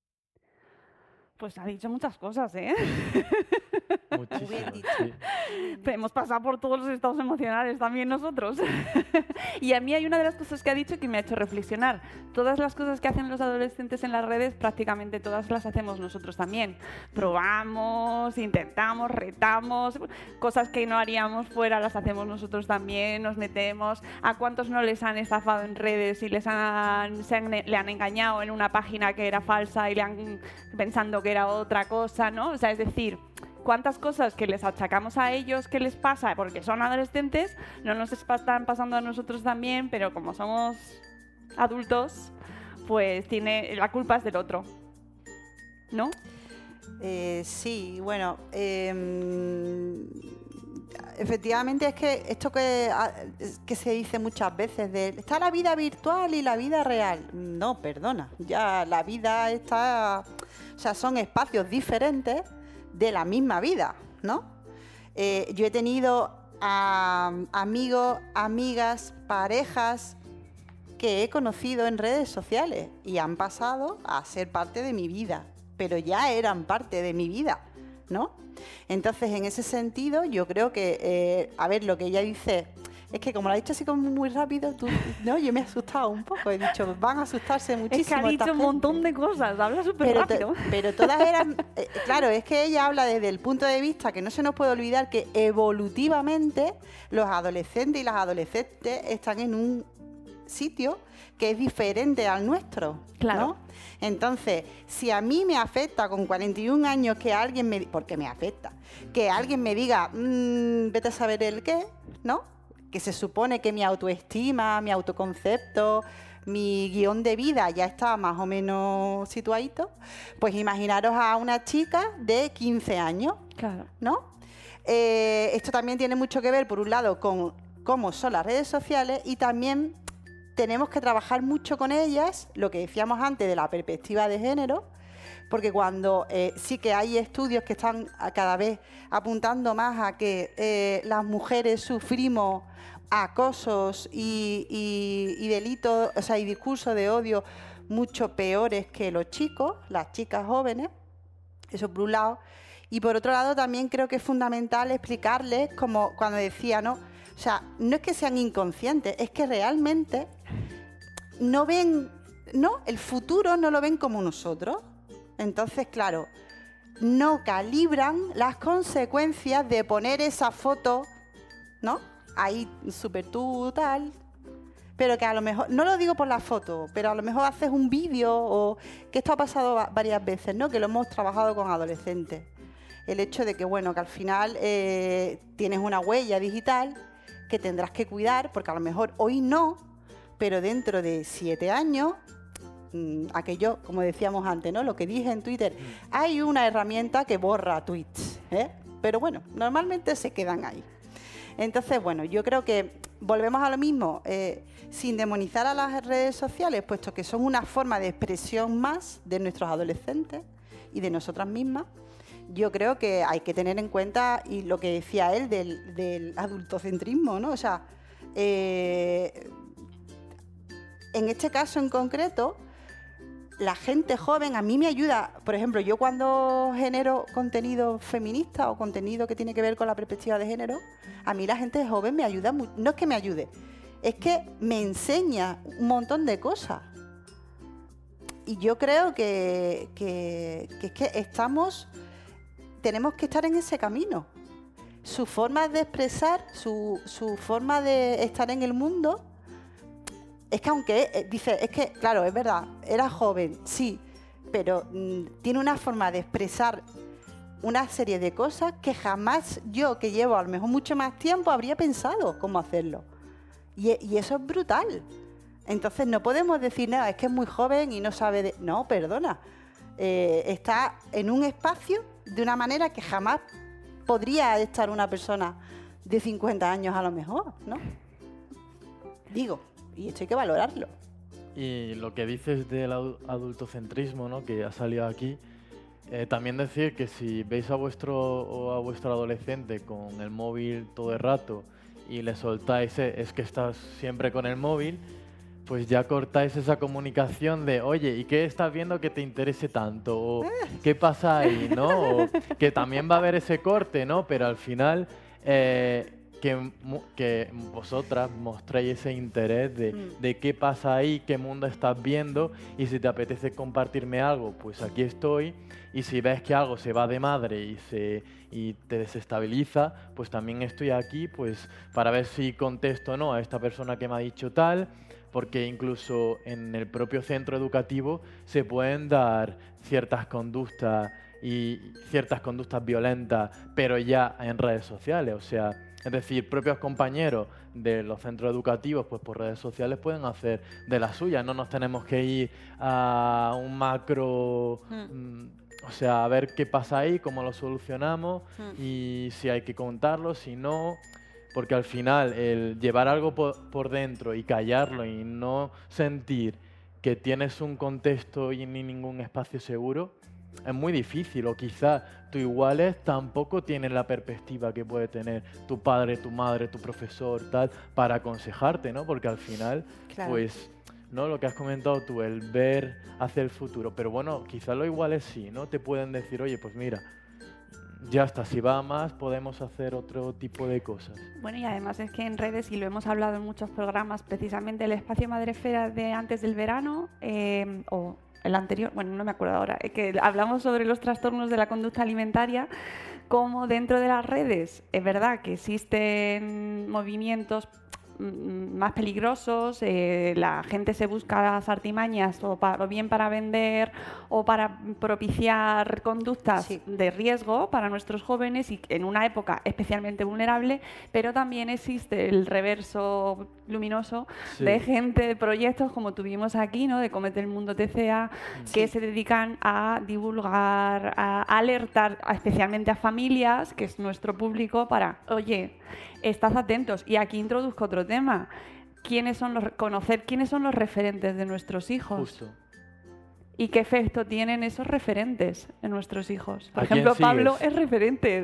Pues ha dicho muchas cosas, ¿eh? Muchísimas, sí. Pero hemos pasado por todos los estados emocionales también nosotros. Y a mí hay una de las cosas que ha dicho que me ha hecho reflexionar. Todas las cosas que hacen los adolescentes en las redes, prácticamente todas las hacemos nosotros también. Probamos, intentamos, retamos, cosas que no haríamos fuera las hacemos nosotros también, nos metemos. ¿A cuántos no les han estafado en redes y le han engañado en una página que era falsa y pensando que era otra cosa, ¿no? O sea, es decir, cuántas cosas que les achacamos a ellos que les pasa porque son adolescentes, no nos están pasando a nosotros también, pero como somos adultos, pues la culpa es del otro, ¿no? Sí, bueno, efectivamente es que esto que se dice muchas veces de está la vida virtual y la vida real. No, perdona, ya la vida está... O sea, son espacios diferentes de la misma vida, ¿no? Yo he tenido amigos, amigas, parejas que he conocido en redes sociales y han pasado a ser parte de mi vida, pero ya eran parte de mi vida, ¿no? Entonces, en ese sentido, yo creo que, a ver, lo que ella dice... Es que como lo ha dicho así como muy rápido, ¿no? Yo me he asustado un poco. He dicho, van a asustarse muchísimo. Es que ha dicho un montón de cosas, habla súper rápido. Pero todas eran... claro, es que ella habla desde el punto de vista que no se nos puede olvidar que evolutivamente los adolescentes y las adolescentes están en un sitio que es diferente al nuestro, claro, ¿no? Entonces, si a mí me afecta con 41 años que alguien me... Porque me afecta. Que alguien me diga, vete a saber el qué, ¿no? Que se supone que mi autoestima, mi autoconcepto, mi guión de vida ya está más o menos situadito, pues imaginaros a una chica de 15 años, claro, ¿no? Esto también tiene mucho que ver, por un lado, con cómo son las redes sociales y también tenemos que trabajar mucho con ellas, lo que decíamos antes de la perspectiva de género, porque cuando sí que hay estudios que están cada vez apuntando más a que las mujeres sufrimos acosos y delitos, o sea, y discursos de odio mucho peores que los chicos, las chicas jóvenes, eso por un lado. Y por otro lado también creo que es fundamental explicarles, como cuando decía, ¿no? O sea, no es que sean inconscientes, es que realmente no ven, ¿no? El futuro no lo ven como nosotros. Entonces, claro, no calibran las consecuencias de poner esa foto, ¿no? Ahí súper tú tal, pero que a lo mejor, no lo digo por la foto, pero a lo mejor haces un vídeo o que esto ha pasado varias veces, ¿no? Que lo hemos trabajado con adolescentes. El hecho de que, bueno, que al final tienes una huella digital que tendrás que cuidar, porque a lo mejor hoy no, pero dentro de 7 años... aquello, como decíamos antes, ¿no? Lo que dije en Twitter, hay una herramienta que borra tweets, ¿eh? Pero bueno, normalmente se quedan ahí. Entonces, bueno, yo creo que volvemos a lo mismo, sin demonizar a las redes sociales, puesto que son una forma de expresión más de nuestros adolescentes y de nosotras mismas. Yo creo que hay que tener en cuenta, y lo que decía él del adultocentrismo, ¿no? O sea, en este caso en concreto, la gente joven a mí me ayuda. Por ejemplo, yo cuando genero contenido feminista o contenido que tiene que ver con la perspectiva de género, a mí la gente joven me ayuda mucho. No es que me ayude, es que me enseña un montón de cosas. Y yo creo que tenemos que estar en ese camino. Su forma de expresar, su forma de estar en el mundo... Es que aunque dice, es que, claro, es verdad, era joven, sí, pero tiene una forma de expresar una serie de cosas que jamás yo, que llevo a lo mejor mucho más tiempo, habría pensado cómo hacerlo. Y eso es brutal. Entonces no podemos decir, no, es que es muy joven y no sabe de... No, perdona. Está en un espacio de una manera que jamás podría estar una persona de 50 años a lo mejor, ¿no? Digo... Y esto hay que valorarlo. Y lo que dices del adultocentrismo, ¿no? Que ha salido aquí, también decir que si veis a vuestro adolescente con el móvil todo el rato y le soltáis, es que estás siempre con el móvil, pues ya cortáis esa comunicación de, oye, ¿y qué estás viendo que te interese tanto? O, ¿qué pasa ahí? ¿No? O, que también va a haber ese corte, ¿no? Pero al final, que vosotras mostréis ese interés de qué pasa ahí, qué mundo estás viendo, y si te apetece compartirme algo, pues aquí estoy. Y si ves que algo se va de madre y te desestabiliza, pues también estoy aquí pues para ver si contesto o no a esta persona que me ha dicho tal, porque incluso en el propio centro educativo se pueden dar ciertas conductas violentas, pero ya en redes sociales. O sea, es decir, propios compañeros de los centros educativos, pues por redes sociales pueden hacer de las suyas. No nos tenemos que ir a un macro... O sea, a ver qué pasa ahí, cómo lo solucionamos y si hay que contarlo, si no... Porque al final el llevar algo por dentro y callarlo y no sentir que tienes un contexto y ni ningún espacio seguro es muy difícil. O quizá tus iguales tampoco tienen la perspectiva que puede tener tu padre, tu madre, tu profesor, tal, para aconsejarte, ¿no? Porque al final, pues... ¿no? Lo que has comentado tú, el ver hacia el futuro. Pero bueno, quizás los iguales sí, ¿no? Te pueden decir, oye, pues mira, ya está, si va más podemos hacer otro tipo de cosas. Bueno, y además es que en redes, y lo hemos hablado en muchos programas, precisamente el espacio Madresfera de antes del verano, o el anterior, bueno, no me acuerdo ahora, que hablamos sobre los trastornos de la conducta alimentaria, como dentro de las redes es verdad que existen movimientos más peligrosos, la gente se busca las artimañas o bien para vender o para propiciar conductas de riesgo para nuestros jóvenes, y en una época especialmente vulnerable, pero también existe el reverso luminoso de gente, de proyectos como tuvimos aquí, ¿no? De Comete el Mundo TCA, que se dedican a divulgar, a alertar especialmente a familias, que es nuestro público, para, oye, estad atentos. Y aquí introduzco otro tema. Conocer quiénes son los referentes de nuestros hijos. Justo. Y qué efecto tienen esos referentes en nuestros hijos. Por ejemplo, Pablo es referente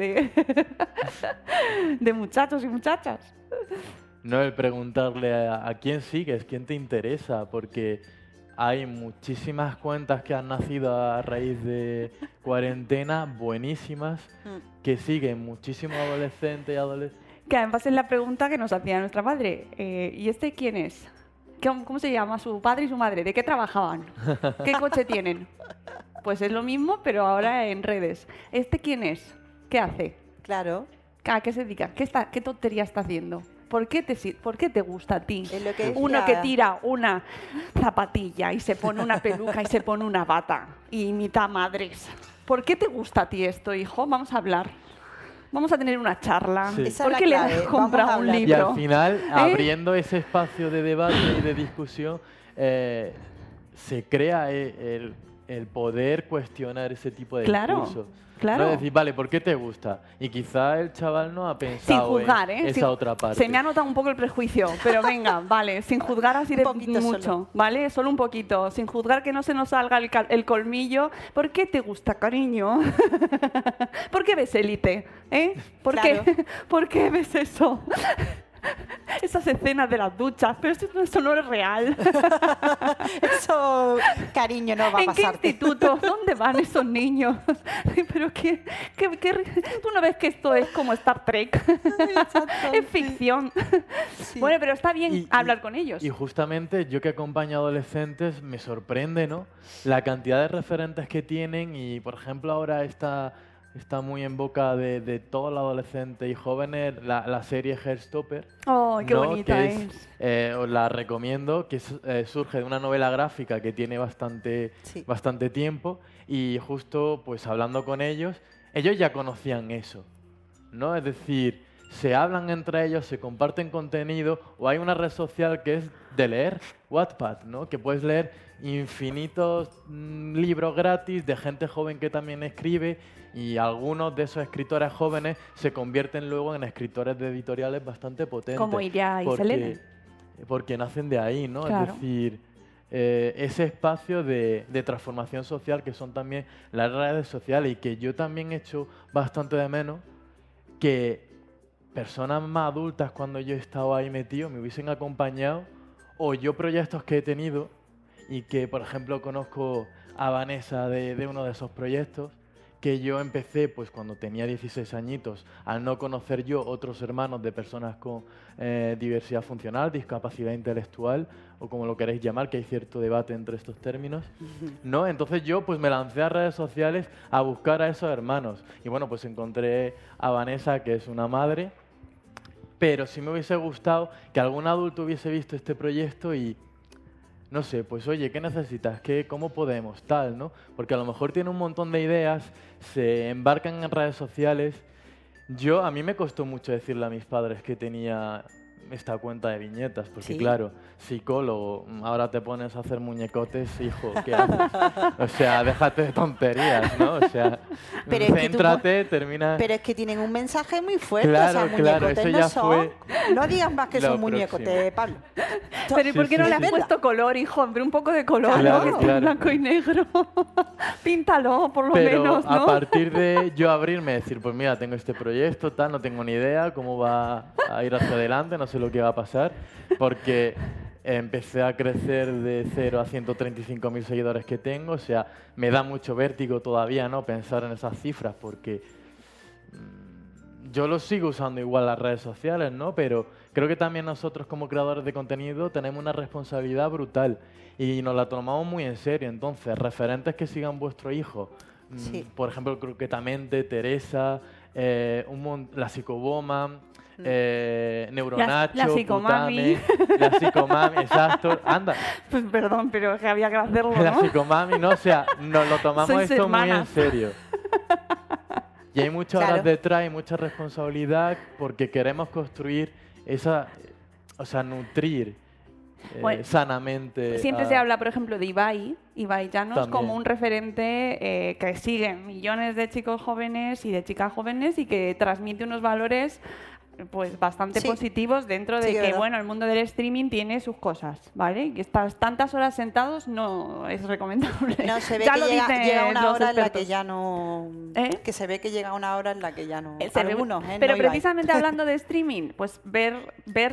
de muchachos y muchachas. No, el preguntarle a quién sigues, quién te interesa, porque hay muchísimas cuentas que han nacido a raíz de cuarentena, buenísimas, que siguen muchísimos adolescentes y adolescentes. Que además es la pregunta que nos hacía nuestra madre. ¿Y este quién es? ¿Cómo se llama su padre y su madre? ¿De qué trabajaban? ¿Qué coche tienen? Pues es lo mismo, pero ahora en redes. ¿Este quién es? ¿Qué hace? Claro. ¿A qué se dedica? ¿Qué tontería está haciendo? ¿Por qué te gusta a ti? Es uno que tira una zapatilla y se pone una peluca y se pone una bata y imita madres. ¿Por qué te gusta a ti esto, hijo? Vamos a hablar. Vamos a tener una charla. ¿Por qué le has comprado un libro? Y al final, abriendo ese espacio de debate y de discusión, se crea el poder cuestionar ese tipo de discursos. Claro. No decir, vale, ¿por qué te gusta? Y quizá el chaval no ha pensado sin juzgar, en esa otra parte. Se me ha notado un poco el prejuicio, pero venga, vale, sin juzgar así de mucho, solo. ¿Vale? Solo un poquito, sin juzgar que no se nos salga el colmillo. ¿Por qué te gusta, cariño? ¿Por qué ves Élite? ¿Por qué ves eso? Esas escenas de las duchas, pero eso no es real. Eso, cariño, no va a pasarte. ¿En qué instituto? ¿Dónde van esos niños? Pero tú no ves que esto es como Star Trek. Es ficción. Sí. Bueno, pero está bien hablar con ellos. Y justamente yo que acompaño a adolescentes me sorprende, ¿no? La cantidad de referentes que tienen y, por ejemplo, ahora está muy en boca de todos los adolescentes y jóvenes la serie Heartstopper. ¡Oh, qué bonita es! Os la recomiendo, que surge de una novela gráfica que tiene bastante tiempo, y justo pues hablando con ellos ya conocían eso, ¿no? Es decir, se hablan entre ellos, se comparten contenido, o hay una red social que es de leer, Wattpad, ¿no? Que puedes leer infinitos libros gratis de gente joven que también escribe, y algunos de esos escritores jóvenes se convierten luego en escritores de editoriales bastante potentes. Como Iria y Selene. Porque nacen de ahí, ¿no? Claro. Es decir, ese espacio de transformación social que son también las redes sociales, y que yo también echo bastante de menos que personas más adultas, cuando yo he estado ahí metido, me hubiesen acompañado O yo proyectos que he tenido y que, por ejemplo, conozco a Vanessa de uno de esos proyectos, que yo empecé pues cuando tenía 16 añitos, al no conocer yo otros hermanos de personas con diversidad funcional, discapacidad intelectual, o como lo queréis llamar, que hay cierto debate entre estos términos, ¿no? Entonces yo pues me lancé a redes sociales a buscar a esos hermanos. Y bueno, pues encontré a Vanessa, que es una madre, pero sí me hubiese gustado que algún adulto hubiese visto este proyecto y no sé, pues oye, ¿qué necesitas? ¿Cómo podemos? Tal, ¿no? Porque a lo mejor tiene un montón de ideas, se embarcan en redes sociales. A mí me costó mucho decirle a mis padres que tenía esta cuenta de viñetas, porque ¿Sí? claro, psicólogo, ahora te pones a hacer muñecotes, hijo, ¿qué haces? O sea, déjate de tonterías, ¿no? O sea, Pero céntrate, termina... Pero es que tienen un mensaje muy fuerte, Claro, o sea, claro, muñecotes eso no ya son. fue No digas más que lo son muñecotes, Pablo. Pero ¿y por qué no le has puesto color, hijo? Hombre, un poco de color, Claro, ¿no? Que esté en claro. blanco y negro. Píntalo, por lo Pero menos, ¿no? a partir de yo abrirme y decir, pues mira, tengo este proyecto, tal, no tengo ni idea cómo va a ir hacia adelante, no sé lo que va a pasar, porque empecé a crecer de 0 a 135.000 seguidores que tengo, o sea, me da mucho vértigo todavía, ¿no?, pensar en esas cifras, porque yo lo sigo usando igual las redes sociales, ¿no? Pero creo que también nosotros como creadores de contenido tenemos una responsabilidad brutal y nos la tomamos muy en serio. Entonces, referentes que sigan vuestro hijo, Sí. por ejemplo, Croquetamente, Teresa, la Psicowoman, Neuronacho, La Psicomami. Putame, la Psicomami, exacto, anda. Pues perdón, pero que había que hacerlo, La ¿no? Psicomami, no, o sea, nos lo tomamos Sois esto muy en hermanas. serio. Y hay muchas Claro. horas detrás y mucha responsabilidad porque queremos construir esa, o sea, nutrir Bueno, sanamente. Siempre se habla, por ejemplo, de Ibai Llanos, También. como un referente que sigue millones de chicos jóvenes y de chicas jóvenes y que transmite unos valores pues bastante Sí. positivos dentro de Sí, que, verdad. bueno, el mundo del streaming tiene sus cosas, ¿vale? Y estas tantas horas sentados no es recomendable. No, se ve Ya que lo llega dicen una los hora en la expertos. que ya no... ¿Eh? Que se ve que llega una hora en la que ya no... Se ve- Algunos, pero no Ibai. precisamente hablando de streaming, pues ver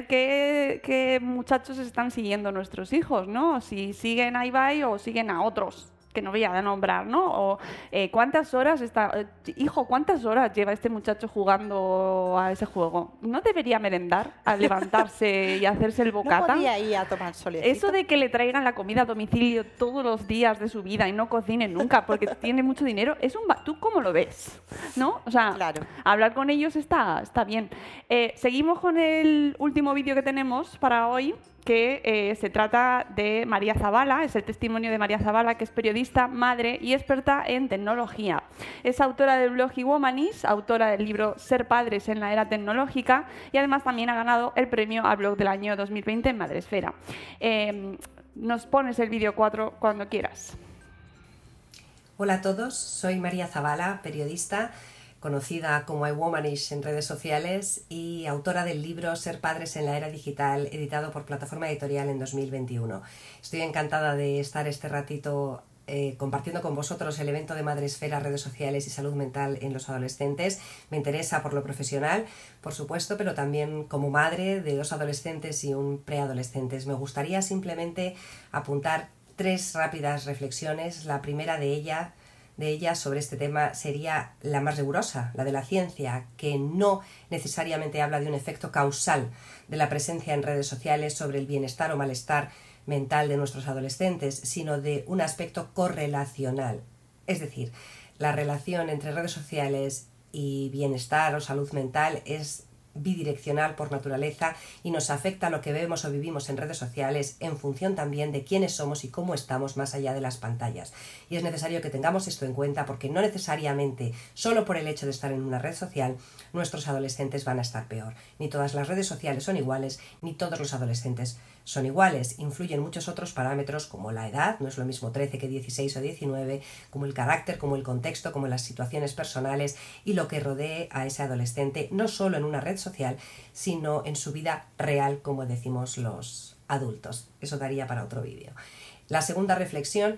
qué muchachos están siguiendo nuestros hijos, ¿no? Si siguen a Ibai o siguen a otros que no voy a nombrar, ¿no? O cuántas horas hijo, ¿cuántas horas lleva este muchacho jugando a ese juego? ¿No debería merendar al levantarse y hacerse el bocata? No podía ir a tomar solecito. Eso de que le traigan la comida a domicilio todos los días de su vida y no cocine nunca porque tiene mucho dinero, ¿tú cómo lo ves? ¿No? O sea, hablar con ellos está bien. Seguimos con el último vídeo que tenemos para hoy, que se trata de María Zavala, es el testimonio de María Zavala, que es periodista, madre y experta en tecnología. Es autora del blog eWomanis, autora del libro Ser padres en la era tecnológica y además también ha ganado el premio al blog del año 2020 en Madresfera. Nos pones el vídeo 4 cuando quieras. Hola a todos, soy María Zavala, periodista, conocida como eWomanish en redes sociales y autora del libro Ser padres en la era digital, editado por Plataforma Editorial en 2021. Estoy encantada de estar este ratito compartiendo con vosotros el evento de Madresfera, redes sociales y salud mental en los adolescentes. Me interesa por lo profesional, por supuesto, pero también como madre de 2 adolescentes y un preadolescentes. Me gustaría simplemente apuntar 3 rápidas reflexiones. La primera de ellas sobre este tema sería la más rigurosa, la de la ciencia, que no necesariamente habla de un efecto causal de la presencia en redes sociales sobre el bienestar o malestar mental de nuestros adolescentes, sino de un aspecto correlacional. Es decir, la relación entre redes sociales y bienestar o salud mental es bidireccional por naturaleza y nos afecta lo que vemos o vivimos en redes sociales en función también de quiénes somos y cómo estamos más allá de las pantallas. Y es necesario que tengamos esto en cuenta porque no necesariamente, solo por el hecho de estar en una red social, nuestros adolescentes van a estar peor. Ni todas las redes sociales son iguales, ni todos los adolescentes son iguales. Influyen muchos otros parámetros como la edad, no es lo mismo 13 que 16 o 19, como el carácter, como el contexto, como las situaciones personales y lo que rodee a ese adolescente, no solo en una red social, sino en su vida real, como decimos los adultos. Eso daría para otro vídeo. La segunda reflexión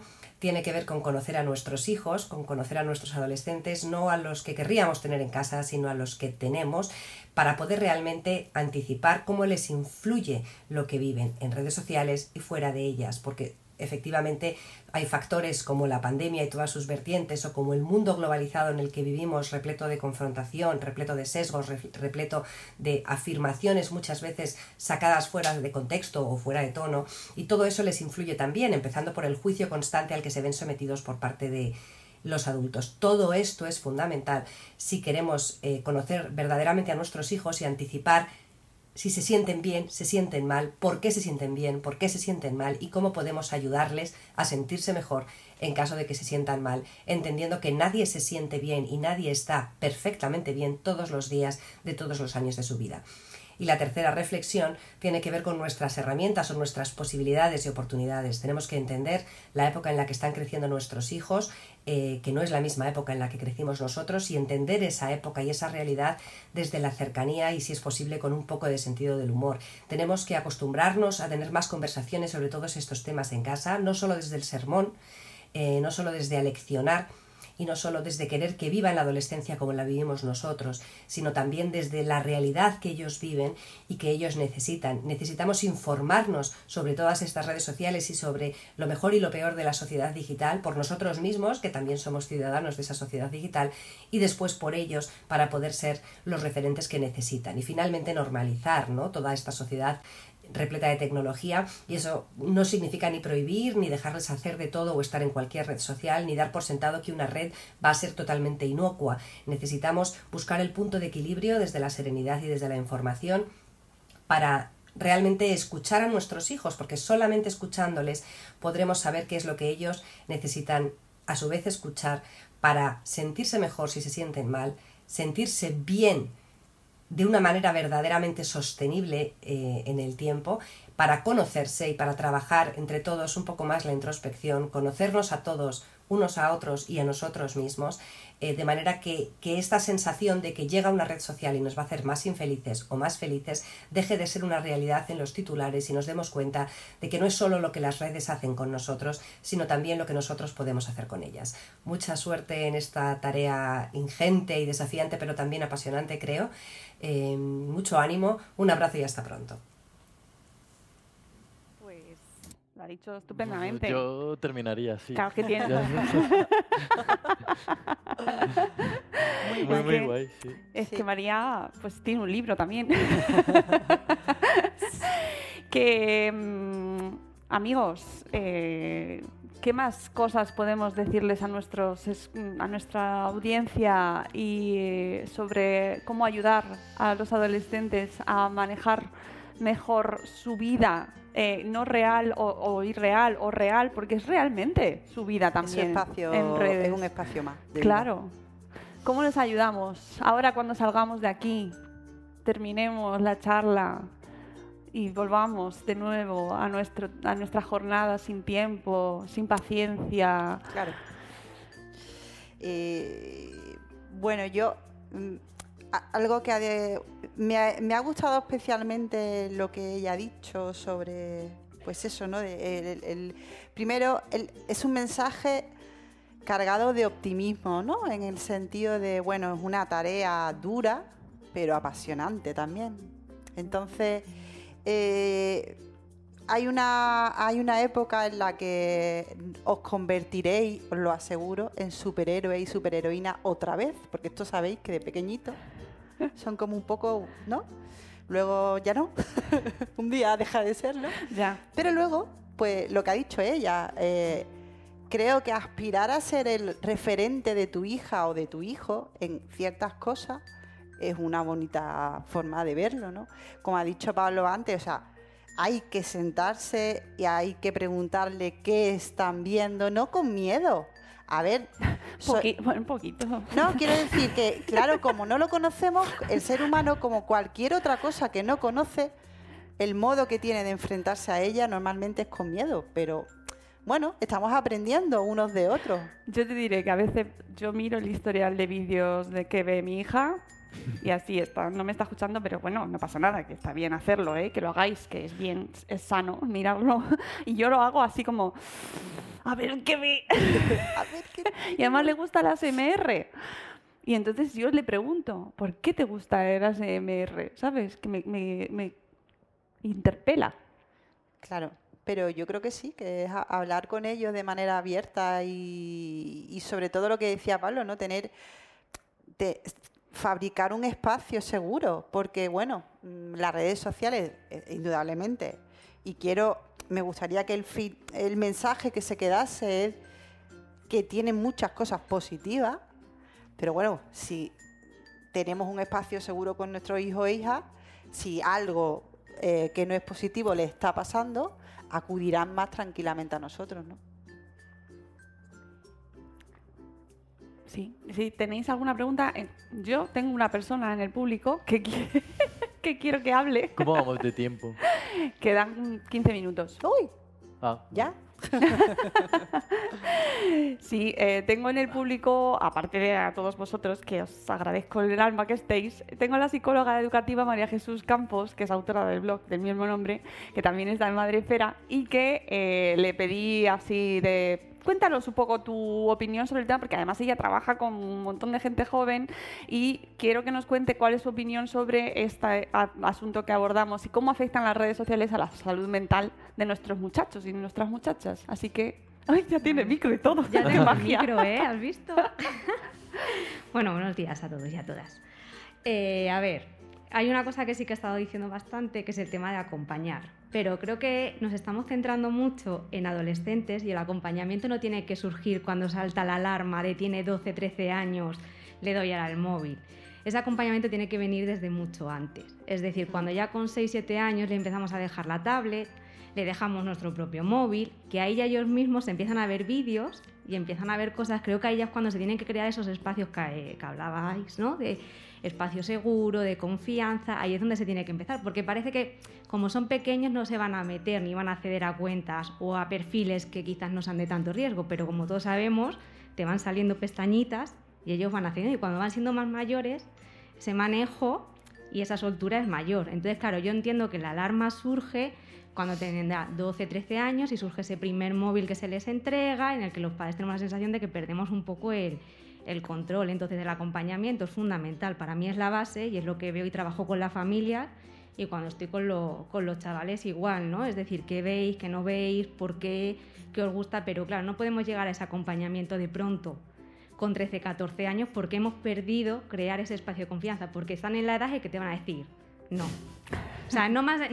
tiene que ver con conocer a nuestros hijos, con conocer a nuestros adolescentes, no a los que querríamos tener en casa, sino a los que tenemos, para poder realmente anticipar cómo les influye lo que viven en redes sociales y fuera de ellas, porque efectivamente hay factores como la pandemia y todas sus vertientes, o como el mundo globalizado en el que vivimos, repleto de confrontación, repleto de sesgos, repleto de afirmaciones muchas veces sacadas fuera de contexto o fuera de tono, y todo eso les influye también, empezando por el juicio constante al que se ven sometidos por parte de los adultos. Todo esto es fundamental si queremos conocer verdaderamente a nuestros hijos y anticipar si se sienten bien, se sienten mal, por qué se sienten bien, por qué se sienten mal y cómo podemos ayudarles a sentirse mejor en caso de que se sientan mal, entendiendo que nadie se siente bien y nadie está perfectamente bien todos los días de todos los años de su vida. Y la tercera reflexión tiene que ver con nuestras herramientas o nuestras posibilidades y oportunidades. Tenemos que entender la época en la que están creciendo nuestros hijos, que no es la misma época en la que crecimos nosotros, y entender esa época y esa realidad desde la cercanía y, si es posible, con un poco de sentido del humor. Tenemos que acostumbrarnos a tener más conversaciones sobre todos estos temas en casa, no solo desde el sermón, no solo desde aleccionar, y no solo desde querer que vivan la adolescencia como la vivimos nosotros, sino también desde la realidad que ellos viven y que ellos necesitan. Necesitamos informarnos sobre todas estas redes sociales y sobre lo mejor y lo peor de la sociedad digital por nosotros mismos, que también somos ciudadanos de esa sociedad digital, y después por ellos para poder ser los referentes que necesitan. Y finalmente normalizar, ¿no?, toda esta sociedad repleta de tecnología, y eso no significa ni prohibir, ni dejarles hacer de todo o estar en cualquier red social, ni dar por sentado que una red va a ser totalmente inocua. Necesitamos buscar el punto de equilibrio desde la serenidad y desde la información para realmente escuchar a nuestros hijos, porque solamente escuchándoles podremos saber qué es lo que ellos necesitan a su vez escuchar para sentirse mejor si se sienten mal, sentirse bien de una manera verdaderamente sostenible en el tiempo, para conocerse y para trabajar entre todos un poco más la introspección, conocernos a todos, unos a otros y a nosotros mismos, de manera que esta sensación de que llega una red social y nos va a hacer más infelices o más felices deje de ser una realidad en los titulares y nos demos cuenta de que no es solo lo que las redes hacen con nosotros, sino también lo que nosotros podemos hacer con ellas. Mucha suerte en esta tarea ingente y desafiante, pero también apasionante, creo. Mucho ánimo, un abrazo y hasta pronto. Pues lo ha dicho estupendamente. Yo terminaría así. Claro que tiene. Muy guay, sí. Es que María pues tiene un libro también. Que, amigos, ¿qué más cosas podemos decirles a nuestra audiencia y sobre cómo ayudar a los adolescentes a manejar mejor su vida, no real o irreal, o real, porque es realmente su vida también, en redes? Es un espacio más. Claro. ¿Cómo les ayudamos? Ahora, cuando salgamos de aquí, terminemos la charla y volvamos de nuevo a nuestra jornada sin tiempo, sin paciencia. Claro. Bueno, yo algo que me ha gustado especialmente lo que ella ha dicho sobre, pues eso, ¿no? Primero, es un mensaje cargado de optimismo, ¿no? En el sentido de, bueno, es una tarea dura, pero apasionante también. Entonces, hay una época en la que os convertiréis, os lo aseguro, en superhéroe y superheroína otra vez, porque esto sabéis que de pequeñitos son como un poco, ¿no? Luego ya no, un día deja de serlo. Ya. Pero luego, pues lo que ha dicho ella, creo que aspirar a ser el referente de tu hija o de tu hijo en ciertas cosas es una bonita forma de verlo, ¿no? Como ha dicho Pablo antes, o sea, hay que sentarse y hay que preguntarle qué están viendo, no con miedo. A ver... un poquito. No, quiero decir que, claro, como no lo conocemos, el ser humano, como cualquier otra cosa que no conoce, el modo que tiene de enfrentarse a ella normalmente es con miedo, pero... Bueno, estamos aprendiendo unos de otros. Yo te diré que a veces yo miro el historial de vídeos de que ve mi hija Y así está, no me está escuchando, pero bueno, no pasa nada, que está bien hacerlo, que lo hagáis, que es bien, es sano mirarlo. Y yo lo hago así como, a ver qué ve. Y además le gusta la ASMR. Y entonces yo le pregunto, ¿por qué te gusta el ASMR? ¿Sabes? Que me interpela. Claro, pero yo creo que sí, que es hablar con ellos de manera abierta y sobre todo lo que decía Pablo, ¿no? Fabricar un espacio seguro, porque bueno, las redes sociales, indudablemente, y me gustaría que el mensaje que se quedase es que tienen muchas cosas positivas, pero bueno, si tenemos un espacio seguro con nuestros hijos e hijas, si algo que no es positivo les está pasando, acudirán más tranquilamente a nosotros, ¿no? Sí, si tenéis alguna pregunta, yo tengo una persona en el público que quiero que hable. ¿Cómo vamos de tiempo? Quedan 15 minutos. ¡Uy! Ah. ¿Ya? Sí, tengo en el público, aparte de a todos vosotros, que os agradezco el alma que estéis, tengo a la psicóloga educativa María Jesús Campos, que es autora del blog del mismo nombre, que también está en Madresfera, y que le pedí así de... Cuéntanos un poco tu opinión sobre el tema, porque además ella trabaja con un montón de gente joven y quiero que nos cuente cuál es su opinión sobre este asunto que abordamos y cómo afectan las redes sociales a la salud mental de nuestros muchachos y nuestras muchachas. Así que, ¡ay, ya tiene micro y todo! Ya tengo micro, ¿has visto? Bueno, buenos días a todos y a todas. A ver, hay una cosa que sí que he estado diciendo bastante, que es el tema de acompañar. Pero creo que nos estamos centrando mucho en adolescentes y el acompañamiento no tiene que surgir cuando salta la alarma de tiene 12, 13 años, le doy al móvil. Ese acompañamiento tiene que venir desde mucho antes. Es decir, cuando ya con 6, 7 años le empezamos a dejar la tablet, le dejamos nuestro propio móvil, que ahí ya ellos mismos empiezan a ver vídeos y empiezan a ver cosas. Creo que ahí ya es cuando se tienen que crear esos espacios que hablabais, ¿no? De espacio seguro, de confianza, ahí es donde se tiene que empezar, porque parece que como son pequeños no se van a meter ni van a acceder a cuentas o a perfiles que quizás no sean de tanto riesgo, pero como todos sabemos, te van saliendo pestañitas y ellos van haciendo, y cuando van siendo más mayores, ese manejo y esa soltura es mayor. Entonces, claro, yo entiendo que la alarma surge cuando tienen 12, 13 años y surge ese primer móvil que se les entrega, en el que los padres tenemos la sensación de que perdemos un poco el control. Entonces el acompañamiento es fundamental, para mí es la base y es lo que veo y trabajo con la familia, y cuando estoy con los chavales igual, ¿no? Es decir, qué veis, qué no veis, por qué os gusta, pero claro, no podemos llegar a ese acompañamiento de pronto con 13, 14 años porque hemos perdido crear ese espacio de confianza, porque están en la edad en que te van a decir no. O sea,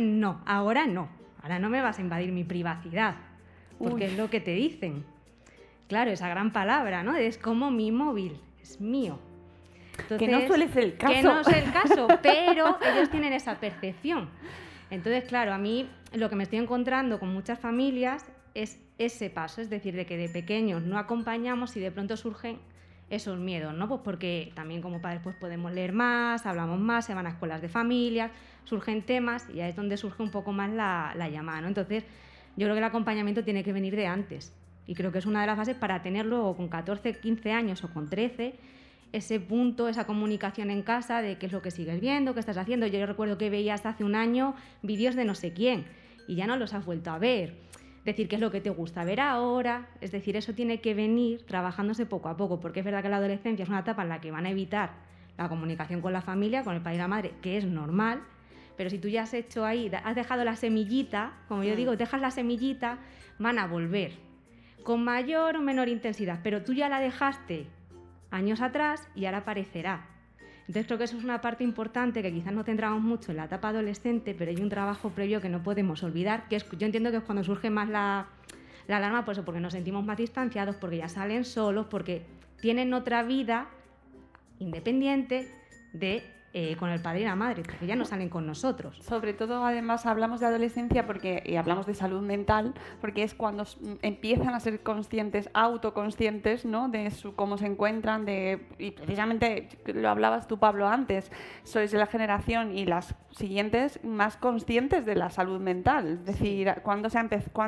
ahora no me vas a invadir mi privacidad, porque es lo que te dicen. Claro, esa gran palabra, ¿no? Es como mi móvil, es mío. Entonces, que no suele ser el caso. Que no es el caso, pero ellos tienen esa percepción. Entonces, claro, a mí lo que me estoy encontrando con muchas familias es ese paso, es decir, de que de pequeños no acompañamos y de pronto surgen esos miedos, ¿no? Pues porque también como padres pues podemos leer más, hablamos más, se van a escuelas de familias, surgen temas y ahí es donde surge un poco más la llamada, ¿no? Entonces, yo creo que el acompañamiento tiene que venir de antes. Y creo que es una de las bases para tener luego con 14, 15 años o con 13 ese punto, esa comunicación en casa de qué es lo que sigues viendo, qué estás haciendo. Yo recuerdo que veías hace un año vídeos de no sé quién y ya no los has vuelto a ver. Decir qué es lo que te gusta ver ahora. Es decir, eso tiene que venir trabajándose poco a poco, porque es verdad que la adolescencia es una etapa en la que van a evitar la comunicación con la familia, con el padre y la madre, que es normal. Pero si tú ya has hecho ahí, has dejado la semillita, como yo digo, dejas la semillita, van a volver con mayor o menor intensidad, pero tú ya la dejaste años atrás y ahora aparecerá. Entonces creo que eso es una parte importante que quizás no centramos mucho en la etapa adolescente, pero hay un trabajo previo que no podemos olvidar, que es, yo entiendo que es cuando surge más la alarma, por eso, porque nos sentimos más distanciados, porque ya salen solos, porque tienen otra vida independiente de con el padre y la madre, porque ya no salen con nosotros. Sobre todo, además, hablamos de adolescencia y hablamos de salud mental, porque es cuando empiezan a ser conscientes, autoconscientes, ¿no? De cómo se encuentran, y precisamente lo hablabas tú, Pablo, antes, sois de la generación y las siguientes más conscientes de la salud mental. Es decir, cuando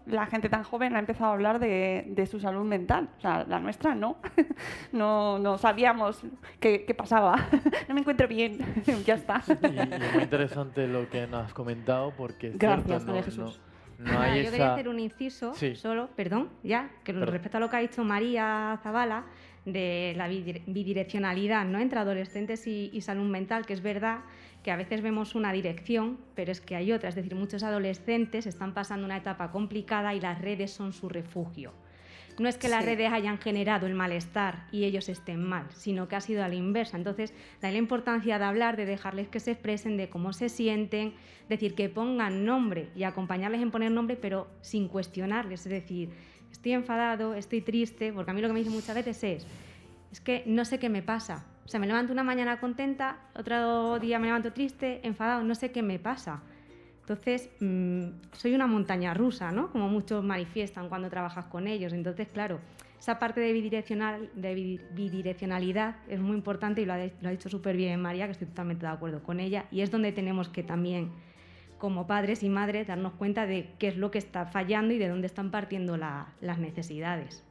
la gente tan joven ha empezado a hablar de su salud mental. O sea, la nuestra no. No sabíamos qué pasaba. No me encuentro bien. Ya está. Y es muy interesante lo que nos has comentado porque es Gracias, cierto, María Jesús. No hay Yo quería hacer un inciso Sí. solo, perdón, respecto a lo que ha dicho María Zavala de la bidireccionalidad, ¿no?, entre adolescentes y salud mental, que es verdad que a veces vemos una dirección, pero es que hay otra. Es decir, muchos adolescentes están pasando una etapa complicada y las redes son su refugio. No es que las redes hayan generado el malestar y ellos estén mal, sino que ha sido a la inversa. Entonces, de ahí la importancia de hablar, de dejarles que se expresen, de cómo se sienten, decir, que pongan nombre y acompañarles en poner nombre, pero sin cuestionarles. Es decir, estoy enfadado, estoy triste, porque a mí lo que me dicen muchas veces es que no sé qué me pasa. O sea, me levanto una mañana contenta, otro día me levanto triste, enfadado, no sé qué me pasa. Entonces, soy una montaña rusa, ¿no?, como muchos manifiestan cuando trabajas con ellos. Entonces, claro, esa parte de bidireccionalidad es muy importante y lo ha dicho súper bien María, que estoy totalmente de acuerdo con ella, y es donde tenemos que también, como padres y madres, darnos cuenta de qué es lo que está fallando y de dónde están partiendo las necesidades.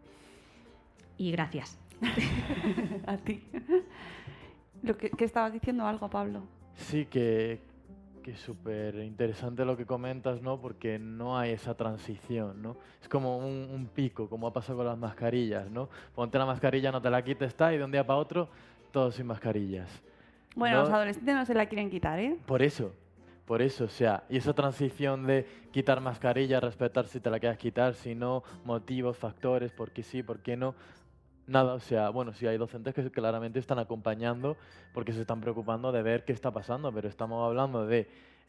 Y gracias. A ti. ¿Qué estabas diciendo algo, Pablo? Sí, que es súper interesante lo que comentas, ¿no? Porque no hay esa transición, ¿no? Es como un pico, como ha pasado con las mascarillas, ¿no? Ponte la mascarilla, no te la quites, y de un día para otro, todos sin mascarillas. Bueno, ¿no? Los adolescentes no se la quieren quitar, ¿eh? Por eso, o sea, y esa transición de quitar mascarilla, respetar si te la quieres quitar, si no, motivos, factores, por qué sí, por qué no. Nada, o sea, bueno, sí hay docentes que claramente están acompañando porque se están preocupando de ver qué está pasando, pero estamos hablando de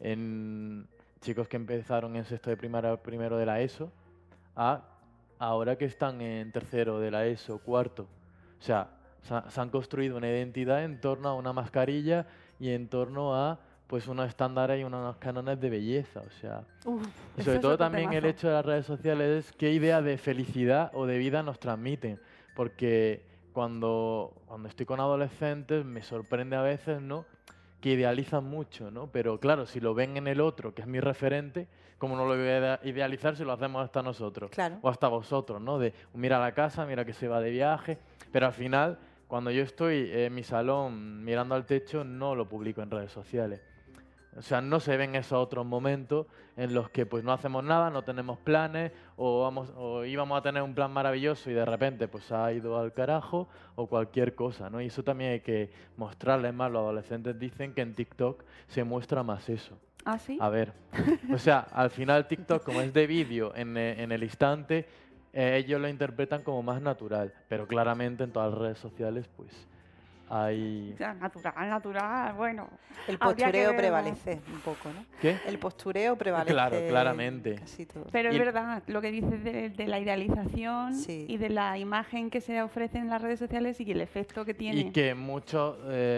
chicos que empezaron en sexto de primaria, primero de la ESO, a ahora que están en tercero de la ESO, cuarto. O sea, se han construido una identidad en torno a una mascarilla y en torno a pues unos estándares y unos cánones de belleza, o sea. Y sobre todo también el hecho de las redes sociales es qué idea de felicidad o de vida nos transmiten. Porque cuando estoy con adolescentes me sorprende a veces, ¿no?, que idealizan mucho, ¿no? Pero claro, si lo ven en el otro, que es mi referente, ¿cómo no lo voy a idealizar si lo hacemos hasta nosotros? Claro. O hasta vosotros, ¿no? De mira la casa, mira que se va de viaje, pero al final, cuando yo estoy en mi salón mirando al techo, no lo publico en redes sociales. O sea, no se ven esos otros momentos en los que pues no hacemos nada, no tenemos planes o íbamos a tener un plan maravilloso y de repente pues ha ido al carajo o cualquier cosa, ¿no? Y eso también hay que mostrarles más. Los adolescentes dicen que en TikTok se muestra más eso. ¿Ah, sí? A ver, o sea, al final TikTok, como es de vídeo en el instante, ellos lo interpretan como más natural, pero claramente en todas las redes sociales pues hay... Natural, bueno. El postureo prevalece un poco, ¿no? ¿Qué? El postureo prevalece. Claro, claramente. Casi todo. Pero es verdad, lo que dices de la idealización y de la imagen que se ofrece en las redes sociales y el efecto que tiene. Y que muchos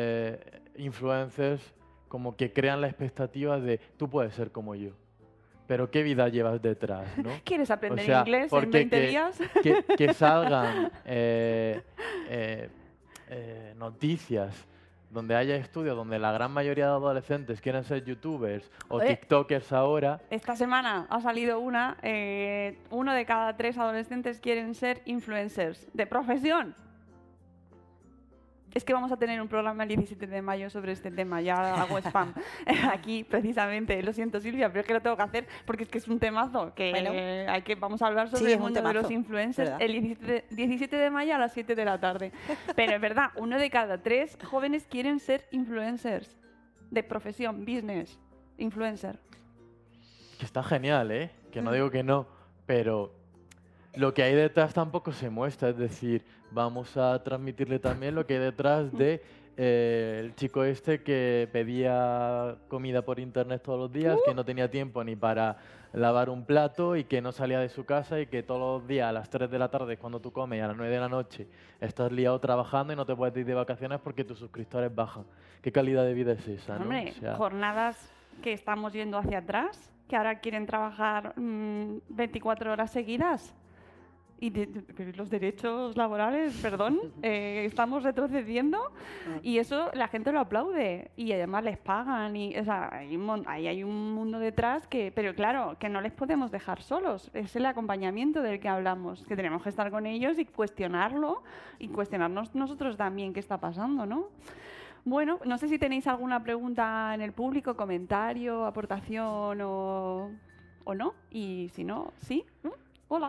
influencers como que crean la expectativa de tú puedes ser como yo. Pero ¿qué vida llevas detrás, no? ¿Quieres aprender inglés en 20 días? Que salgan noticias donde haya estudios donde la gran mayoría de adolescentes quieren ser youtubers o tiktokers ahora. Esta semana ha salido uno de cada 3 adolescentes quieren ser influencers de profesión. Es que vamos a tener un programa el 17 de mayo sobre este tema, ya hago spam aquí precisamente, lo siento Silvia, pero es que lo tengo que hacer porque es que es un temazo, que vamos a hablar sobre el mundo de los influencers el 17 de mayo a las 7 de la tarde. Pero es verdad, 1 de cada 3 jóvenes quieren ser influencers de profesión, business, influencer. Que está genial, ¿eh? Que no digo que no, pero lo que hay detrás tampoco se muestra, es decir, vamos a transmitirle también lo que hay detrás de el chico este que pedía comida por internet todos los días, que no tenía tiempo ni para lavar un plato y que no salía de su casa y que todos los días a las 3 de la tarde cuando tú comes y a las 9 de la noche estás liado trabajando y no te puedes ir de vacaciones porque tus suscriptores bajan. ¿Qué calidad de vida es esa? Hombre, ¿no? O sea, jornadas que estamos yendo hacia atrás, que ahora quieren trabajar 24 horas seguidas. Y los derechos laborales, perdón, estamos retrocediendo y eso la gente lo aplaude y además les pagan y, o sea, ahí hay un mundo detrás pero claro, que no les podemos dejar solos. Es el acompañamiento del que hablamos, que tenemos que estar con ellos y cuestionarlo y cuestionarnos nosotros también qué está pasando, ¿no? Bueno, no sé si tenéis alguna pregunta en el público, comentario, aportación o no, y si no, sí. Hola.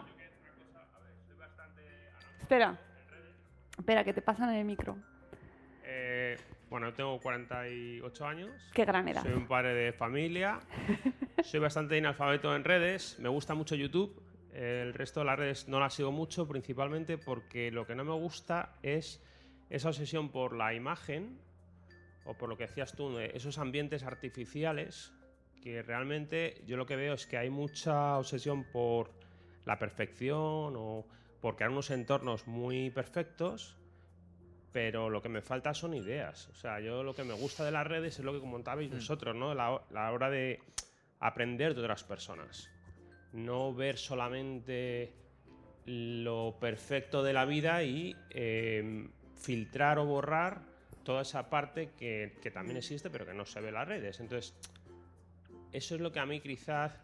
Espera, que te pasan en el micro. Bueno, tengo 48 años. Qué gran edad. Soy un padre de familia. Soy bastante analfabeto en redes. Me gusta mucho YouTube. El resto de las redes no las sigo mucho, principalmente porque lo que no me gusta es esa obsesión por la imagen, o por lo que decías tú, esos ambientes artificiales, que realmente yo lo que veo es que hay mucha obsesión por la perfección o por crear unos entornos muy perfectos, pero lo que me falta son ideas. O sea, yo lo que me gusta de las redes es lo que comentabais vosotros, ¿no? La hora de aprender de otras personas. No ver solamente lo perfecto de la vida y filtrar o borrar toda esa parte que también existe, pero que no se ve en las redes. Entonces, eso es lo que a mí quizás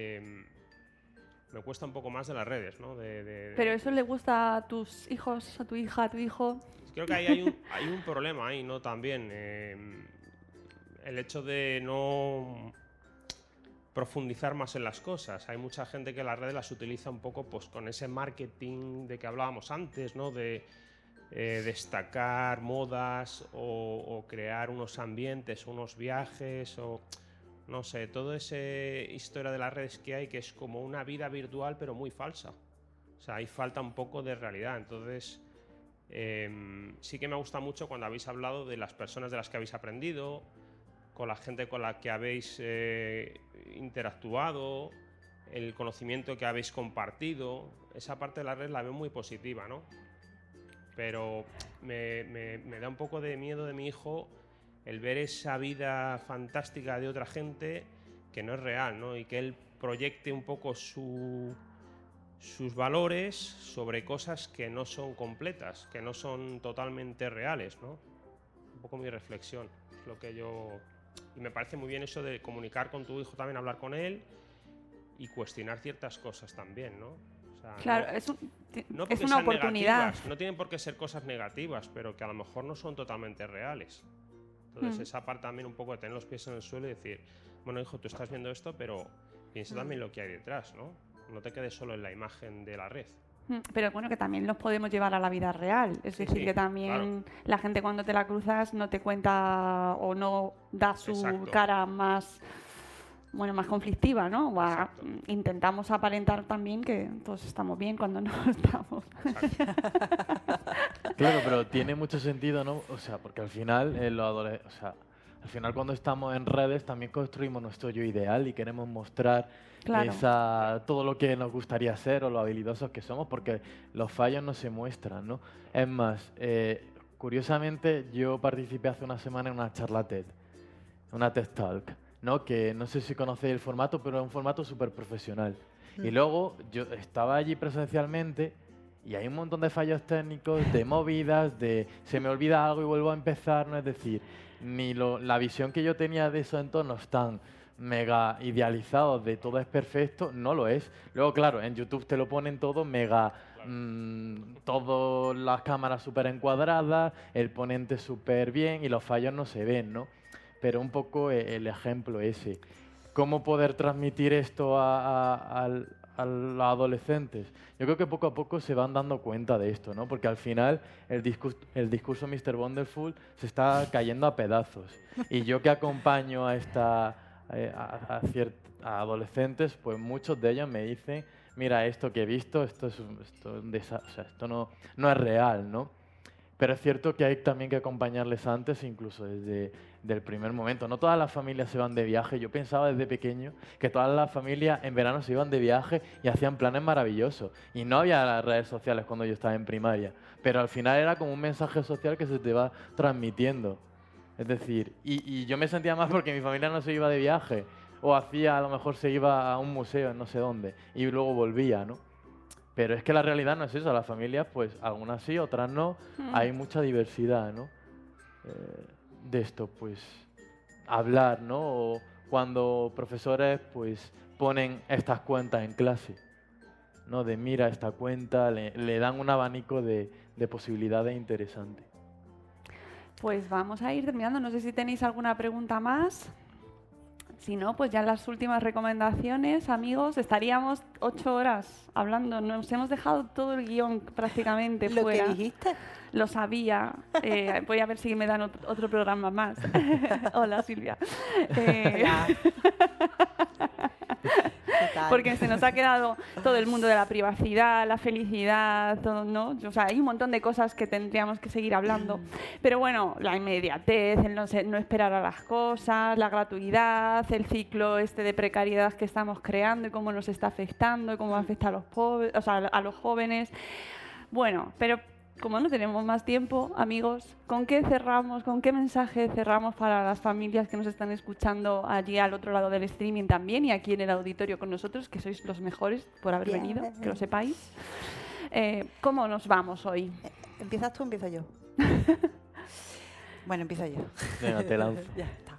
me cuesta un poco más de las redes, ¿no? ¿Pero eso le gusta a tus hijos, a tu hija, a tu hijo? Creo que hay un problema ahí, ¿no? También el hecho de no profundizar más en las cosas. Hay mucha gente que las redes las utiliza un poco pues con ese marketing de que hablábamos antes, ¿no? De destacar modas o crear unos ambientes, unos viajes o... No sé, toda esa historia de las redes que hay, que es como una vida virtual pero muy falsa. O sea, ahí falta un poco de realidad. Entonces, sí que me gusta mucho cuando habéis hablado de las personas de las que habéis aprendido, con la gente con la que habéis interactuado, el conocimiento que habéis compartido. Esa parte de la red la veo muy positiva, ¿no? Pero me da un poco de miedo de mi hijo el ver esa vida fantástica de otra gente que no es real, ¿no? Y que él proyecte un poco sus valores sobre cosas que no son completas, que no son totalmente reales, ¿no? Un poco mi reflexión, es lo que yo... Y me parece muy bien eso de comunicar con tu hijo también, hablar con él y cuestionar ciertas cosas también, ¿no? O sea, claro, no es una oportunidad. Negativas, no tienen por qué ser cosas negativas, pero que a lo mejor no son totalmente reales. Entonces esa parte también un poco de tener los pies en el suelo y decir, bueno, hijo, tú estás viendo esto, pero piensa también lo que hay detrás, ¿no? No te quedes solo en la imagen de la red. Pero bueno, que también los podemos llevar a la vida real. Es decir, que también la gente cuando te la cruzas no te cuenta o no da su cara más... Bueno, más conflictiva, ¿no? Intentamos aparentar también que todos estamos bien cuando no estamos. Claro, pero tiene mucho sentido, ¿no? O sea, porque al final, al final cuando estamos en redes también construimos nuestro yo ideal y queremos mostrar todo lo que nos gustaría ser o lo habilidosos que somos, porque los fallos no se muestran, ¿no? Es más, curiosamente yo participé hace una semana en una charla TED, una TED Talk, ¿no? Que no sé si conocéis el formato, pero es un formato súper profesional. Y luego yo estaba allí presencialmente y hay un montón de fallos técnicos, de movidas, de se me olvida algo y vuelvo a empezar, ¿no? Es decir, ni la visión que yo tenía de esos entornos tan mega idealizados de todo es perfecto, no lo es. Luego, claro, en YouTube te lo ponen todo mega... todas las cámaras súper encuadradas, el ponente súper bien y los fallos no se ven, ¿no? Pero un poco el ejemplo ese. ¿Cómo poder transmitir esto a los adolescentes? Yo creo que poco a poco se van dando cuenta de esto, ¿no? Porque al final el discurso Mr. Wonderful se está cayendo a pedazos. Y yo que acompaño a adolescentes, pues muchos de ellos me dicen, mira, esto que he visto, esto no es real, ¿no? Pero es cierto que hay también que acompañarles antes, incluso desde el primer momento. No todas las familias se van de viaje. Yo pensaba desde pequeño que todas las familias en verano se iban de viaje y hacían planes maravillosos. Y no había las redes sociales cuando yo estaba en primaria. Pero al final era como un mensaje social que se te va transmitiendo. Es decir, y yo me sentía mal porque mi familia no se iba de viaje. O a lo mejor se iba a un museo en no sé dónde. Y luego volvía, ¿no? Pero es que la realidad no es eso. Las familias, pues, algunas sí, otras no. Hay mucha diversidad, ¿no? De esto, pues, hablar, ¿no? O cuando profesores, pues, ponen estas cuentas en clase, ¿no? De mira esta cuenta, le dan un abanico de posibilidades interesantes. Pues vamos a ir terminando. No sé si tenéis alguna pregunta más. Si no, pues ya en las últimas recomendaciones, amigos, estaríamos 8 horas hablando. Nos hemos dejado todo el guión prácticamente fuera. ¿Lo que dijiste? Lo sabía. Voy a ver si me dan otro programa más. Hola, Silvia. Porque se nos ha quedado todo el mundo de la privacidad, la felicidad, todo, ¿no? O sea, hay un montón de cosas que tendríamos que seguir hablando. Pero bueno, la inmediatez, el no esperar a las cosas, la gratuidad, el ciclo de precariedad que estamos creando y cómo nos está afectando y cómo afecta a los pobres, o sea, a los jóvenes. Bueno, pero como no tenemos más tiempo, amigos, ¿con qué cerramos? ¿Con qué mensaje cerramos para las familias que nos están escuchando allí al otro lado del streaming también y aquí en el auditorio con nosotros, que sois los mejores por haber venido, que lo sepáis? ¿Cómo nos vamos hoy? ¿Empiezas tú o empiezo yo? Bueno, empiezo yo. Venga, te lanzo. Ya está.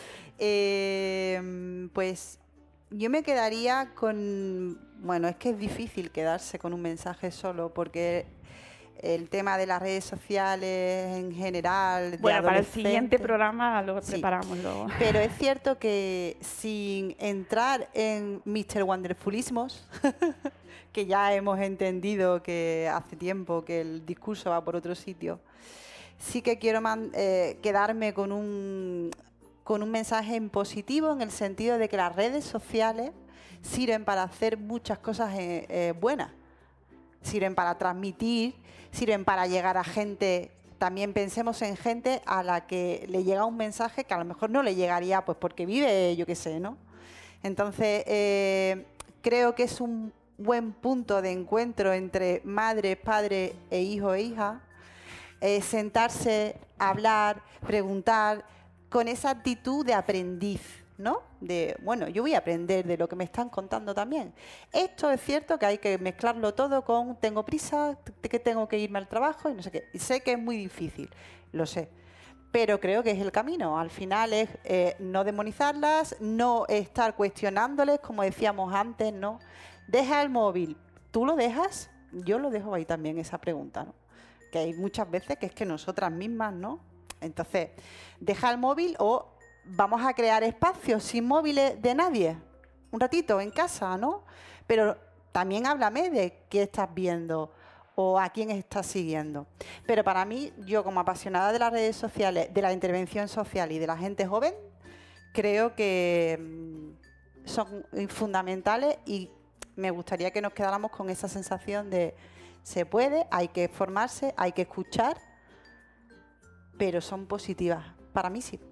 Pues yo me quedaría con... Bueno, es que es difícil quedarse con un mensaje solo porque... El tema de las redes sociales en general. Bueno, para el siguiente programa lo preparamos luego. Pero es cierto que sin entrar en Mr. Wonderfulismos, que ya hemos entendido que hace tiempo que el discurso va por otro sitio, sí que quiero quedarme con un mensaje en positivo en el sentido de que las redes sociales sirven para hacer muchas cosas buenas. Sirven para transmitir, sirven para llegar a gente. También pensemos en gente a la que le llega un mensaje que a lo mejor no le llegaría pues porque vive, yo qué sé, ¿no? Entonces, creo que es un buen punto de encuentro entre madre, padre e hijo e hija. Sentarse, hablar, preguntar, con esa actitud de aprendiz, ¿no? De, bueno, yo voy a aprender de lo que me están contando también. Esto es cierto que hay que mezclarlo todo con tengo prisa, que tengo que irme al trabajo y no sé qué. Y sé que es muy difícil, lo sé. Pero creo que es el camino. Al final es no demonizarlas, no estar cuestionándoles, como decíamos antes, ¿no? Deja el móvil. ¿Tú lo dejas? Yo lo dejo ahí también, esa pregunta, ¿no? Que hay muchas veces que es que nosotras mismas, ¿no? Entonces, deja el móvil o vamos a crear espacios sin móviles de nadie, un ratito en casa, ¿no? Pero también háblame de qué estás viendo o a quién estás siguiendo. Pero para mí, yo como apasionada de las redes sociales, de la intervención social y de la gente joven, creo que son fundamentales y me gustaría que nos quedáramos con esa sensación de se puede, hay que formarse, hay que escuchar, pero son positivas. Para mí sí.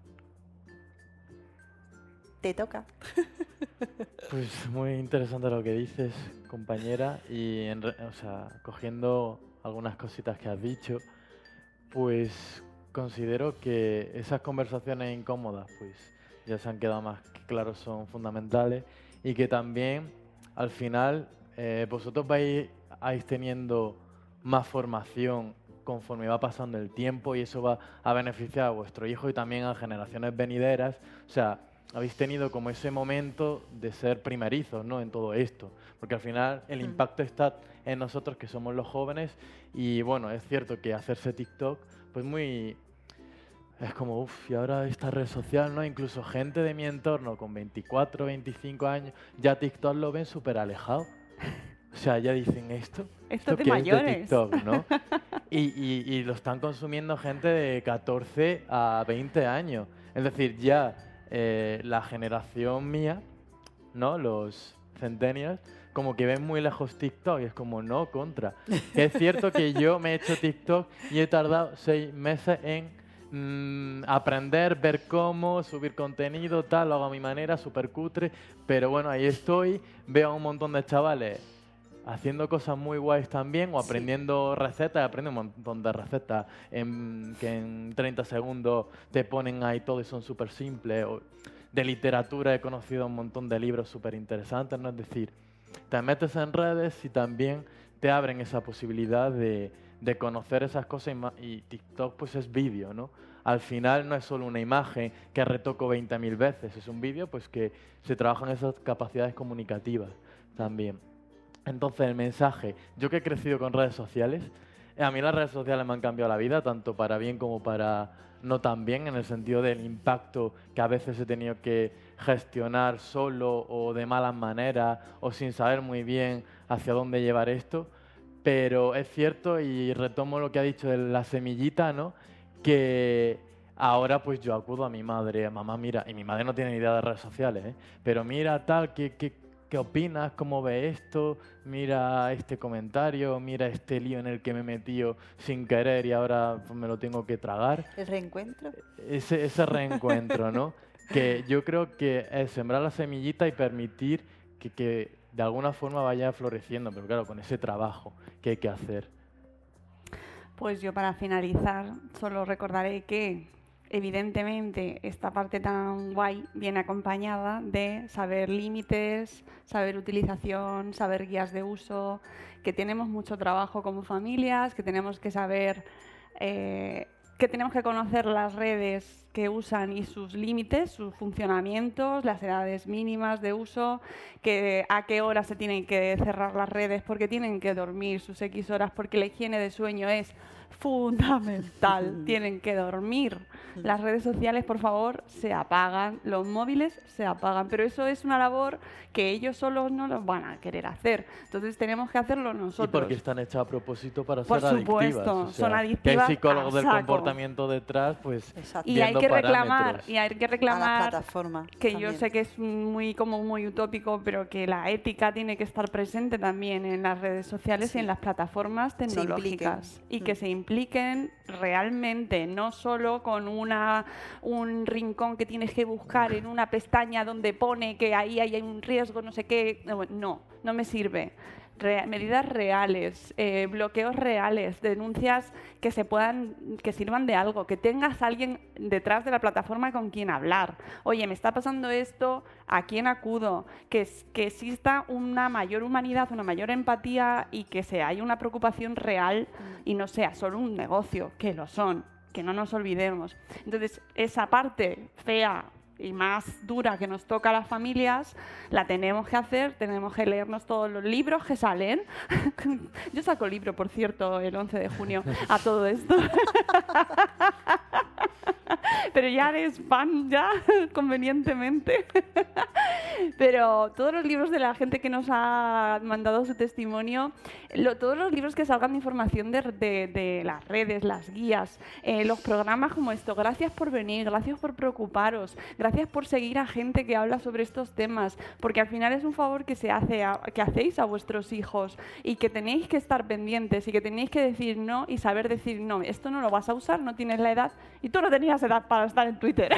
Te toca. Pues muy interesante lo que dices, compañera, y cogiendo algunas cositas que has dicho, pues considero que esas conversaciones incómodas, pues ya se han quedado más que claro, son fundamentales y que también al final vosotros vais teniendo más formación conforme va pasando el tiempo y eso va a beneficiar a vuestro hijo y también a generaciones venideras. O sea, habéis tenido como ese momento de ser primerizos, ¿no? En todo esto, porque al final el impacto está en nosotros que somos los jóvenes y bueno, es cierto que hacerse TikTok, pues es como, uff, y ahora esta red social, ¿no? Incluso gente de mi entorno con 24, 25 años, ya TikTok lo ven súper alejado. O sea, ya dicen esto de que mayores. Es de TikTok, ¿no? y lo están consumiendo gente de 14 a 20 años. Es decir, ya la generación mía, ¿no? Los centennials, como que ven muy lejos TikTok y es como, no, contra. Es cierto que yo me he hecho TikTok y he tardado 6 meses en aprender, ver cómo, subir contenido, tal, lo hago a mi manera, súper cutre, pero bueno, ahí estoy, veo a un montón de chavales haciendo cosas muy guays también o aprendiendo recetas, aprendo un montón de recetas que en 30 segundos te ponen ahí todo y son súper simples. De literatura he conocido un montón de libros súper interesantes, ¿no? Es decir, te metes en redes y también te abren esa posibilidad de conocer esas cosas y TikTok pues es vídeo, ¿no? Al final no es solo una imagen que retoco 20.000 veces, es un vídeo pues que se trabajan esas capacidades comunicativas también. Entonces el mensaje, yo que he crecido con redes sociales, a mí las redes sociales me han cambiado la vida, tanto para bien como para no tan bien, en el sentido del impacto que a veces he tenido que gestionar solo o de malas maneras o sin saber muy bien hacia dónde llevar esto. Pero es cierto, y retomo lo que ha dicho de la semillita, ¿no? Que ahora pues yo acudo a mi madre, mamá, mira, y mi madre no tiene ni idea de redes sociales, ¿eh? Pero mira tal, ¿qué opinas? ¿Cómo ves esto? Mira este comentario, mira este lío en el que me he metido sin querer y ahora pues, me lo tengo que tragar. ¿El reencuentro? Ese reencuentro, ¿no? Que yo creo que es sembrar la semillita y permitir que de alguna forma vaya floreciendo, pero claro, con ese trabajo que hay que hacer. Pues yo para finalizar solo recordaré que evidentemente esta parte tan guay viene acompañada de saber límites, saber utilización, saber guías de uso, que tenemos mucho trabajo como familias, que tenemos que saber, que tenemos que conocer las redes que usan y sus límites, sus funcionamientos, las edades mínimas de uso, que a qué hora se tienen que cerrar las redes porque tienen que dormir sus X horas, porque la higiene de sueño es fundamental, tienen que dormir. Las redes sociales, por favor, se apagan, los móviles se apagan, pero eso es una labor que ellos solos no lo van a querer hacer. Entonces tenemos que hacerlo nosotros. Y porque están hechas a propósito para por ser supuesto, adictivas. O sea, son adictivas. Que hay psicólogos del saco. Comportamiento detrás, pues y hay que reclamar, a las plataformas que también. yo sé que es muy utópico, pero que la ética tiene que estar presente también en las redes sociales y en las plataformas tecnológicas y que se impliquen realmente, no solo con un rincón que tienes que buscar en una pestaña donde pone que ahí hay un riesgo, no sé qué. No me sirve. Medidas reales, bloqueos reales, denuncias que sirvan de algo, que tengas a alguien detrás de la plataforma con quien hablar. Oye, me está pasando esto, ¿a quién acudo? Que exista una mayor humanidad, una mayor empatía y que haya una preocupación real y no sea solo un negocio, que lo son, que no nos olvidemos. Entonces, esa parte fea y más dura que nos toca a las familias, la tenemos que hacer, tenemos que leernos todos los libros que salen. Yo saco libro, por cierto, el 11 de junio a todo esto. Pero ya eres fan, ya, convenientemente. Pero todos los libros de la gente que nos ha mandado su testimonio, todos los libros que salgan de información de las redes, las guías, los programas como esto, gracias por venir, gracias por preocuparos, gracias por seguir a gente que habla sobre estos temas, porque al final es un favor que que hacéis a vuestros hijos y que tenéis que estar pendientes y que tenéis que decir no y saber decir no, esto no lo vas a usar, no tienes la edad y tú no tenías edad para estar en Twitter.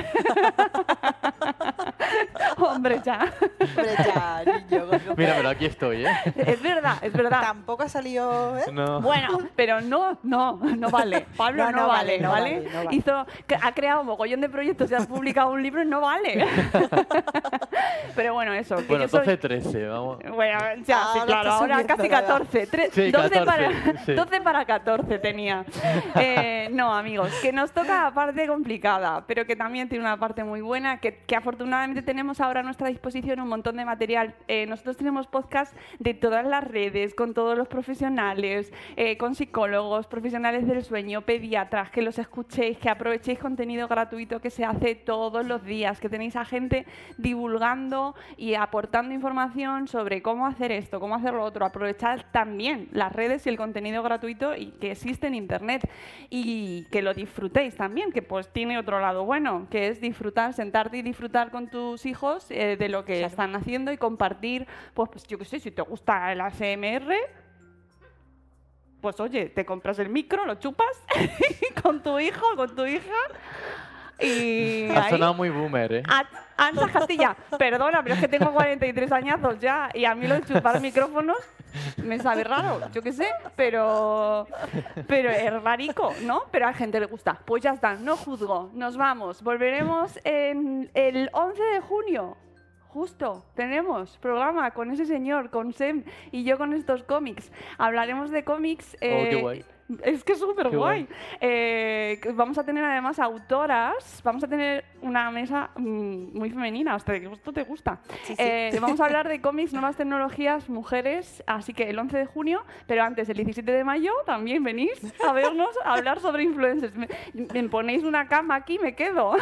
Hombre, ya. Hombre, ya, niño. Mira, pero aquí estoy, ¿eh? Es verdad, es verdad. Tampoco ha salido, ¿eh? No. Bueno, pero no vale. Pablo no vale. Ha creado un mogollón de proyectos y ha publicado un libro y no vale. Pero bueno, eso. Que Bueno, yo soy... 13, vamos. Bueno, ya, sí, claro, ahora casi 14. Sí, 12 para 14 tenía. No, amigos, que nos toca la parte complicada, pero que también tiene una parte muy buena, que afortunadamente tenemos ahora a nuestra disposición un montón de material. Nosotros tenemos podcast de todas las redes, con todos los profesionales, con psicólogos, profesionales del sueño, pediatras, que los escuchéis, que aprovechéis contenido gratuito que se hace todos los días, que tenéis a gente divulgando y aportando información sobre cómo hacer esto, cómo hacer lo otro. Aprovechad también las redes y el contenido gratuito y que existe en Internet y que lo disfrutéis también, que pues tiene otro lado bueno, que es disfrutar, sentarte y disfrutar con tus hijos de lo que están haciendo y compartir, pues yo qué sé, si te gusta el ASMR, pues oye, te compras el micro, lo chupas con tu hijo, con tu hija. Y ha sonado muy boomer, ¿eh? Ansa Castilla, perdona, pero es que tengo 43 añazos ya y a mí lo de chupar micrófonos me sabe raro, yo qué sé, pero es rarico, ¿no? Pero a la gente le gusta. Pues ya está, no juzgo, nos vamos. Volveremos el 11 de junio. justo, tenemos programa con ese señor, con Sem y yo con estos cómics. Hablaremos de cómics. Qué guay. Es que es súper guay. Vamos a tener además autoras, vamos a tener una mesa muy femenina, hasta que esto te gusta. Sí, sí. Vamos a hablar de cómics, nuevas tecnologías, mujeres, así que el 11 de junio, pero antes, el 17 de mayo, también venís a vernos a hablar sobre influencers. Me ponéis una cama aquí, me quedo.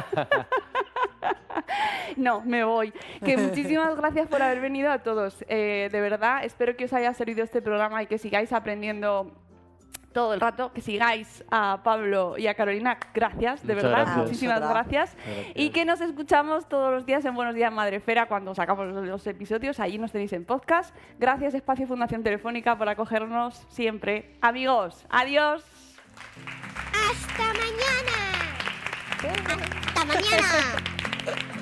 No, me voy. Que muchísimas gracias por haber venido a todos. De verdad, espero que os haya servido este programa y que sigáis aprendiendo todo el rato, que sigáis a Pablo y a Carolina. Gracias, de Muchas verdad, gracias. muchísimas gracias. Y que nos escuchamos todos los días en Buenos Días Madrefera cuando sacamos los episodios. Allí nos tenéis en podcast. Gracias, Espacio Fundación Telefónica, por acogernos siempre. Amigos, adiós. ¡Hasta mañana! ¡Hasta mañana!